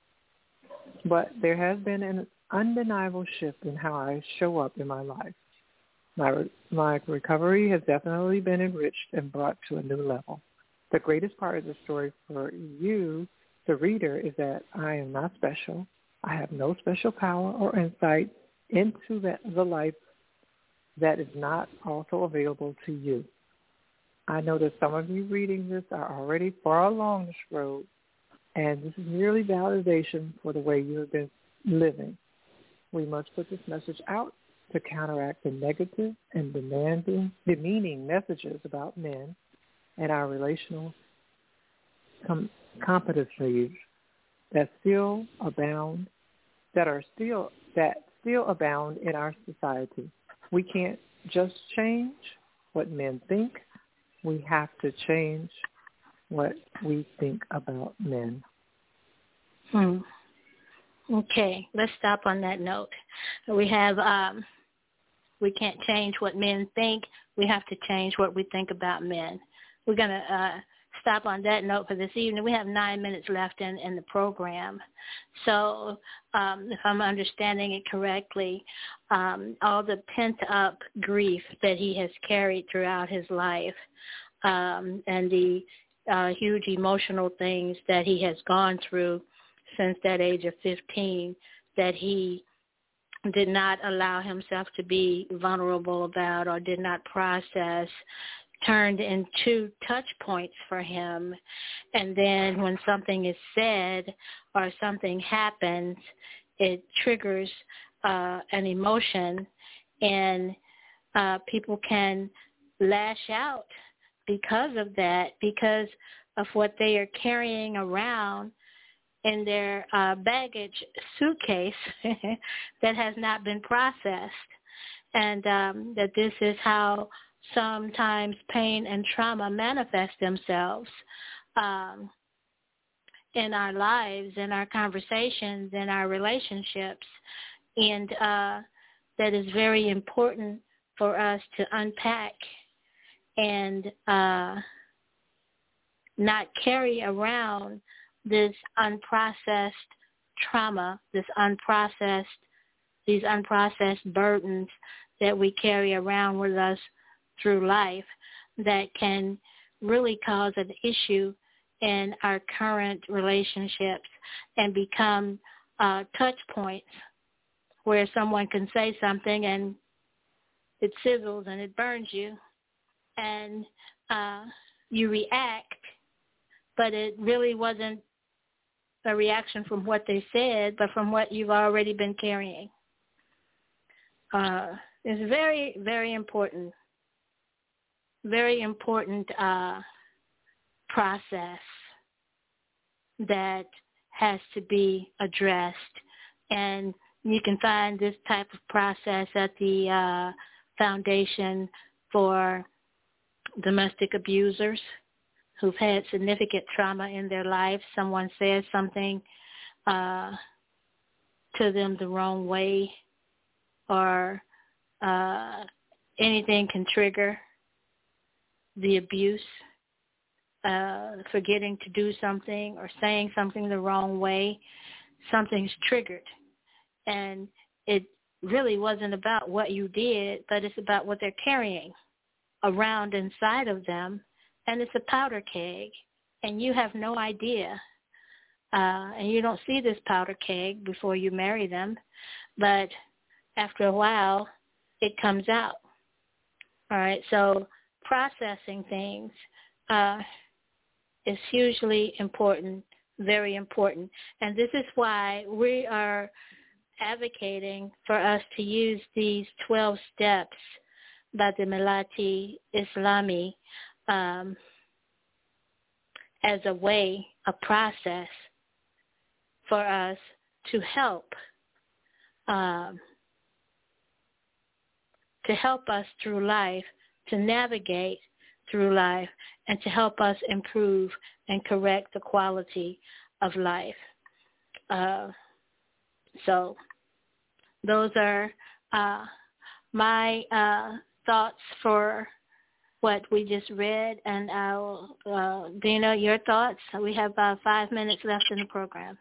But there has been an undeniable shift in how I show up in my life. My my recovery has definitely been enriched and brought to a new level. The greatest part of the story for you, the reader, is that I am not special. I have no special power or insight into that, the life that is not also available to you. I know that some of you reading this are already far along this road, and this is merely validation for the way you have been living. We must put this message out to counteract the negative and demanding, demeaning messages about men and our relational com- competencies that still abound, that are still that still abound in our society. We can't just change what men think, we have to change what we think about men. Hmm. Okay, let's stop on that note. We have, um, we can't change what men think. We have to change what we think about men. We're going to uh, stop on that note for this evening. We have nine minutes left in, in the program. So um, if I'm understanding it correctly, um, all the pent-up grief that he has carried throughout his life um, and the uh, huge emotional things that he has gone through since that age of fifteen, that he did not allow himself to be vulnerable about or did not process, turned into touch points for him. And then when something is said or something happens, it triggers uh, an emotion, and uh, people can lash out because of that, because of what they are carrying around in their uh, baggage suitcase that has not been processed, and um, that this is how sometimes pain and trauma manifest themselves um, in our lives, in our conversations, in our relationships, and uh, that is very important for us to unpack and uh, not carry around this unprocessed trauma, this unprocessed, these unprocessed burdens that we carry around with us through life that can really cause an issue in our current relationships and become uh, touch points where someone can say something and it sizzles and it burns you, and uh, you react, but it really wasn't a reaction from what they said, but from what you've already been carrying. Uh, it's very, very important, very important uh, process that has to be addressed. And you can find this type of process at the uh, Foundation for Domestic Abusers who've had significant trauma in their life. Someone says something uh, to them the wrong way, or uh, anything can trigger the abuse, uh, forgetting to do something or saying something the wrong way. Something's triggered, and it really wasn't about what you did, but it's about what they're carrying around inside of them. And it's a powder keg, and you have no idea. Uh, and you don't see this powder keg before you marry them, but after a while, it comes out. All right, so processing things uh, is hugely important, very important. And this is why we are advocating for us to use these twelve steps by the Melati Islami Um, as a way, a process for us to help, um, to help us through life, to navigate through life, and to help us improve and correct the quality of life. Uh, so those are uh, my uh, thoughts for what we just read, and I'll, uh, Dina, your thoughts? We have about five minutes left in the program.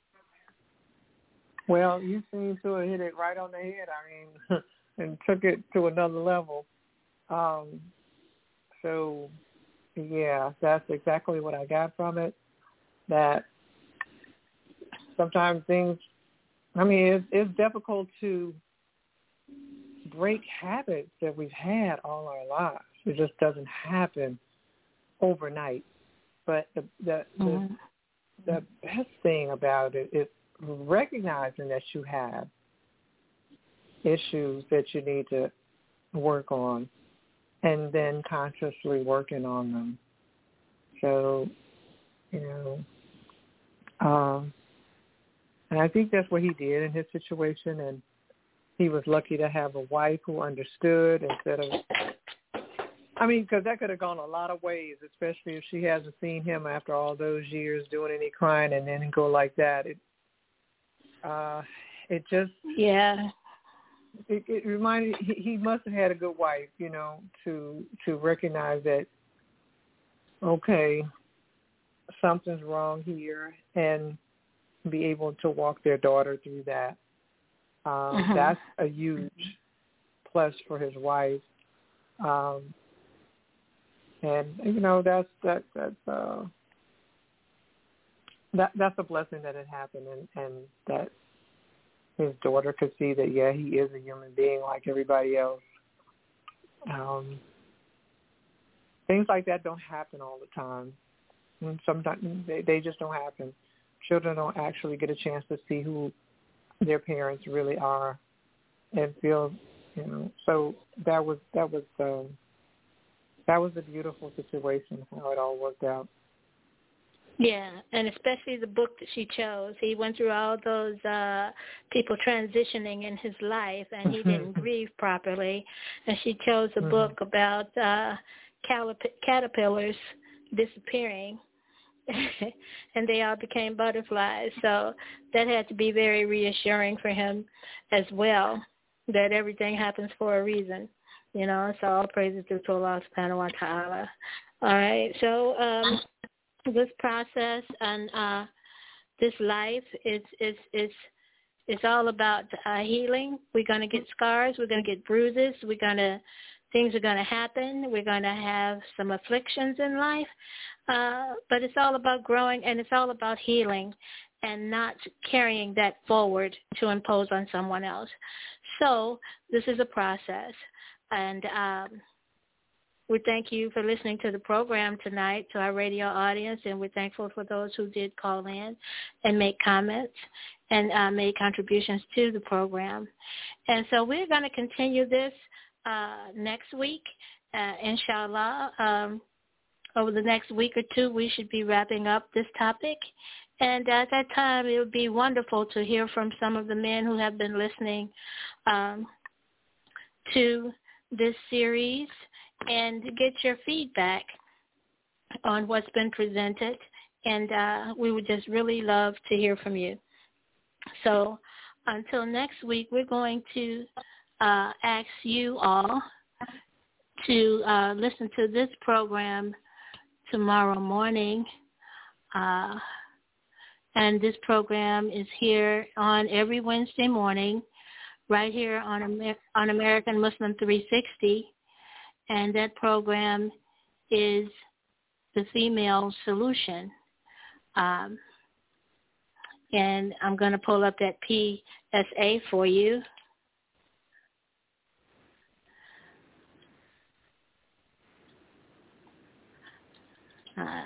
Well, you seem to have hit it right on the head, I mean, and took it to another level. Um, so, yeah, that's exactly what I got from it, that sometimes things, I mean, it's, it's difficult to break habits that we've had all our lives. It just doesn't happen overnight. But the the, mm-hmm. the the best thing about it is recognizing that you have issues that you need to work on, and then consciously working on them. So, you know, um, and I think that's what he did in his situation, and he was lucky to have a wife who understood instead of I mean, because that could have gone a lot of ways, especially if she hasn't seen him after all those years doing any crying and then go like that. It, uh, it just yeah. It, it reminded he, he must have had a good wife, you know, to to recognize that. Okay, something's wrong here, and be able to walk their daughter through that. Um, mm-hmm. That's a huge plus for his wife. Um, and you know that's that that's uh, that that's a blessing that it happened, and, and that his daughter could see that yeah, he is a human being like everybody else. Um, things like that don't happen all the time. And sometimes they, they just don't happen. Children don't actually get a chance to see who their parents really are and feel, you know. So that was that was um, that was a beautiful situation how it all worked out. Yeah, and especially the book that she chose. He went through all those uh, people transitioning in his life, and he didn't grieve properly. And she chose a mm-hmm. book about uh, calip- caterpillars disappearing, and they all became butterflies. So that had to be very reassuring for him as well, that everything happens for a reason. You know, so all praises to Allah subhanahu wa ta'ala. All right, so um, this process and uh, this life is is is is all about uh, healing. We're going to get scars. We're going to get bruises. We're going to things are going to happen. We're going to have some afflictions in life, uh, but it's all about growing, and it's all about healing and not carrying that forward to impose on someone else. So this is a process, and um, we thank you for listening to the program tonight, to our radio audience, and we're thankful for those who did call in and make comments and uh, made contributions to the program. And so we're going to continue this uh, next week, uh, inshallah. Um, over the next week or two, we should be wrapping up this topic. And at that time, it would be wonderful to hear from some of the men who have been listening um, to this series and get your feedback on what's been presented. And uh, we would just really love to hear from you. So until next week, we're going to uh, ask you all to uh, listen to this program tomorrow morning. Uh, and this program is here on every Wednesday morning, right here on, Amer- on American Muslim three sixty. And that program is the Female Solution. Um, and I'm going to pull up that P S A for you. Uh,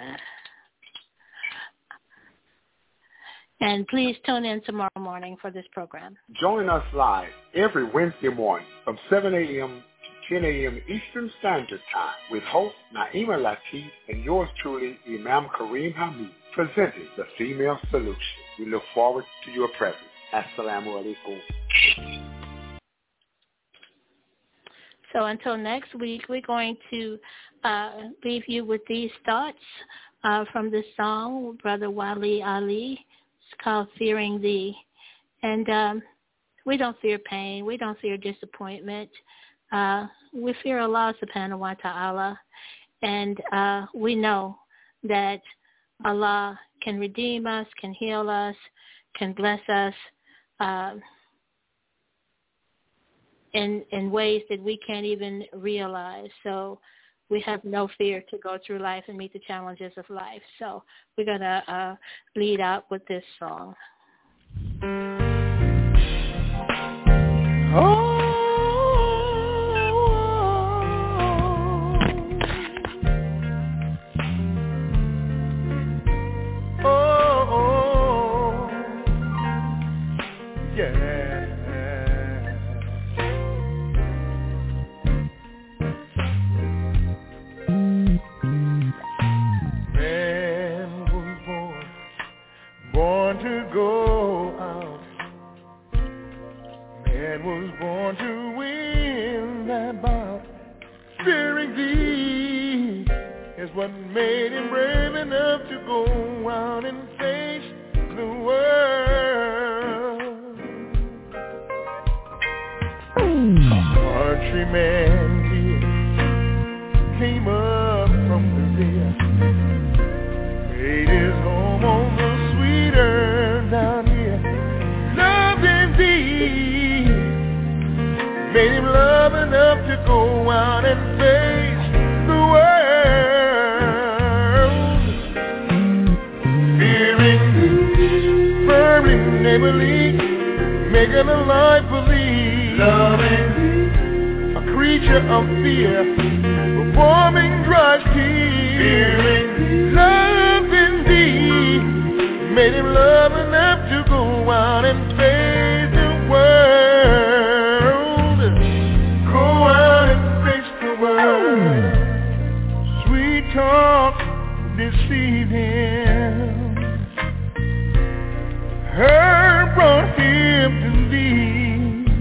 and please tune in tomorrow morning for this program. Join us live every Wednesday morning from seven a.m. ten a.m. Eastern Standard Time with host Naima Latif and yours truly, Imam Kareem Hamid, presenting the Female Solution. We look forward to your presence. Assalamu alaikum. So until next week, we're going to uh, leave you with these thoughts uh, from this song, Brother Wali Ali. It's called Fearing Thee. And um, we don't fear pain. We don't fear disappointment. Uh, we fear Allah subhanahu wa ta'ala, and uh, we know that Allah can redeem us, can heal us, can bless us uh, in in ways that we can't even realize. So we have no fear to go through life and meet the challenges of life. So we're going to uh, lead out with this song. Oh. Was born to win that battle. Spirit fearing thee is what made him brave enough to go out and face the world. A countryman here came up from the rear, made his home on the sweeter down here. Loving thee made him love enough to go out and face the world. Fearing thee, firmly, neighborly, making a life for thee. Loving thee, a creature of fear, performing dry tears. Fearing thee, loving thee, made him love enough to go out and face the world. Go out and face the world. Sweet talk deceive him. Her brought him to thee.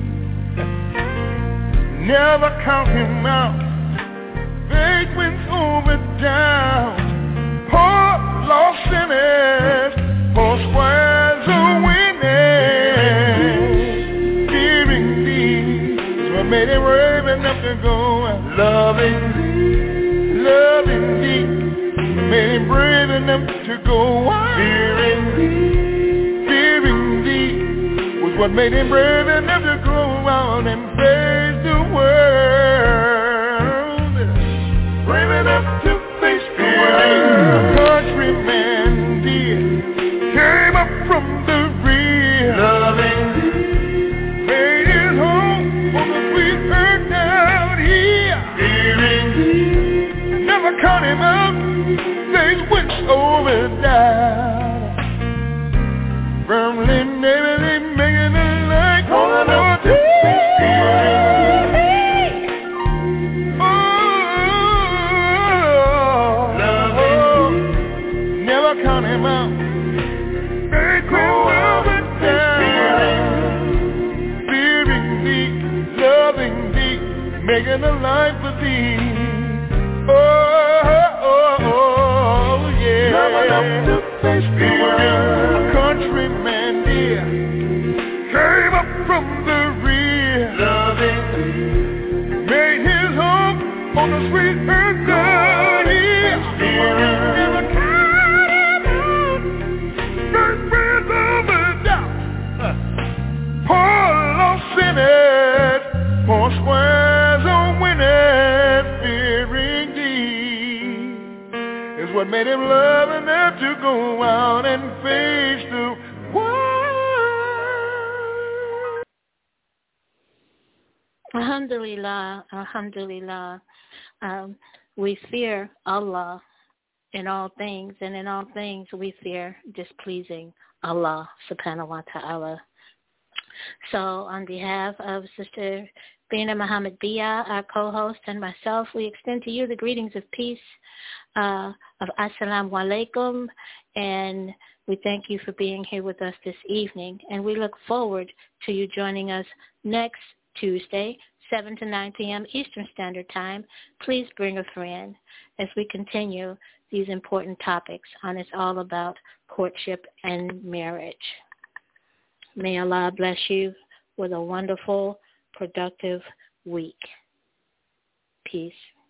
Never count him out. Faith wins over doubt. Poor lost sinners, poor squares are winning. Fearing thee is what made him brave enough to go. Loving thee, loving thee, made him brave enough to go. Fearing thee, fearing thee was what made him brave enough to go out and face the world. Brave enough to face the world. A countryman dear came up from the rear, loving thee, made his home on the sweet earth down here. Fearing thee, never count him out, things went over down. Firmly, neighborly, making a light on the count him out. They go over down. Fearing thee, loving thee, making a life for thee. Oh, oh, oh, yeah. Loving up to face the world. A countryman dear came up from the rear, loving thee, made his home on the sweet earth down here. Never sinners, poor squares are winning. Fearing thee is what made him love enough to go out and face the world. Alhamdulillah, alhamdulillah. Um, we fear Allah in all things, and in all things we fear displeasing Allah subhanahu wa ta'ala. So on behalf of Sister Bina Muhammad Bia, our co-host, and myself, we extend to you the greetings of peace, uh, of Assalamu alaikum, and we thank you for being here with us this evening. And we look forward to you joining us next Tuesday, seven to nine p.m. Eastern Standard Time. Please bring a friend as we continue these important topics on It's All About Courtship and Marriage. May Allah bless you with a wonderful, productive week. Peace.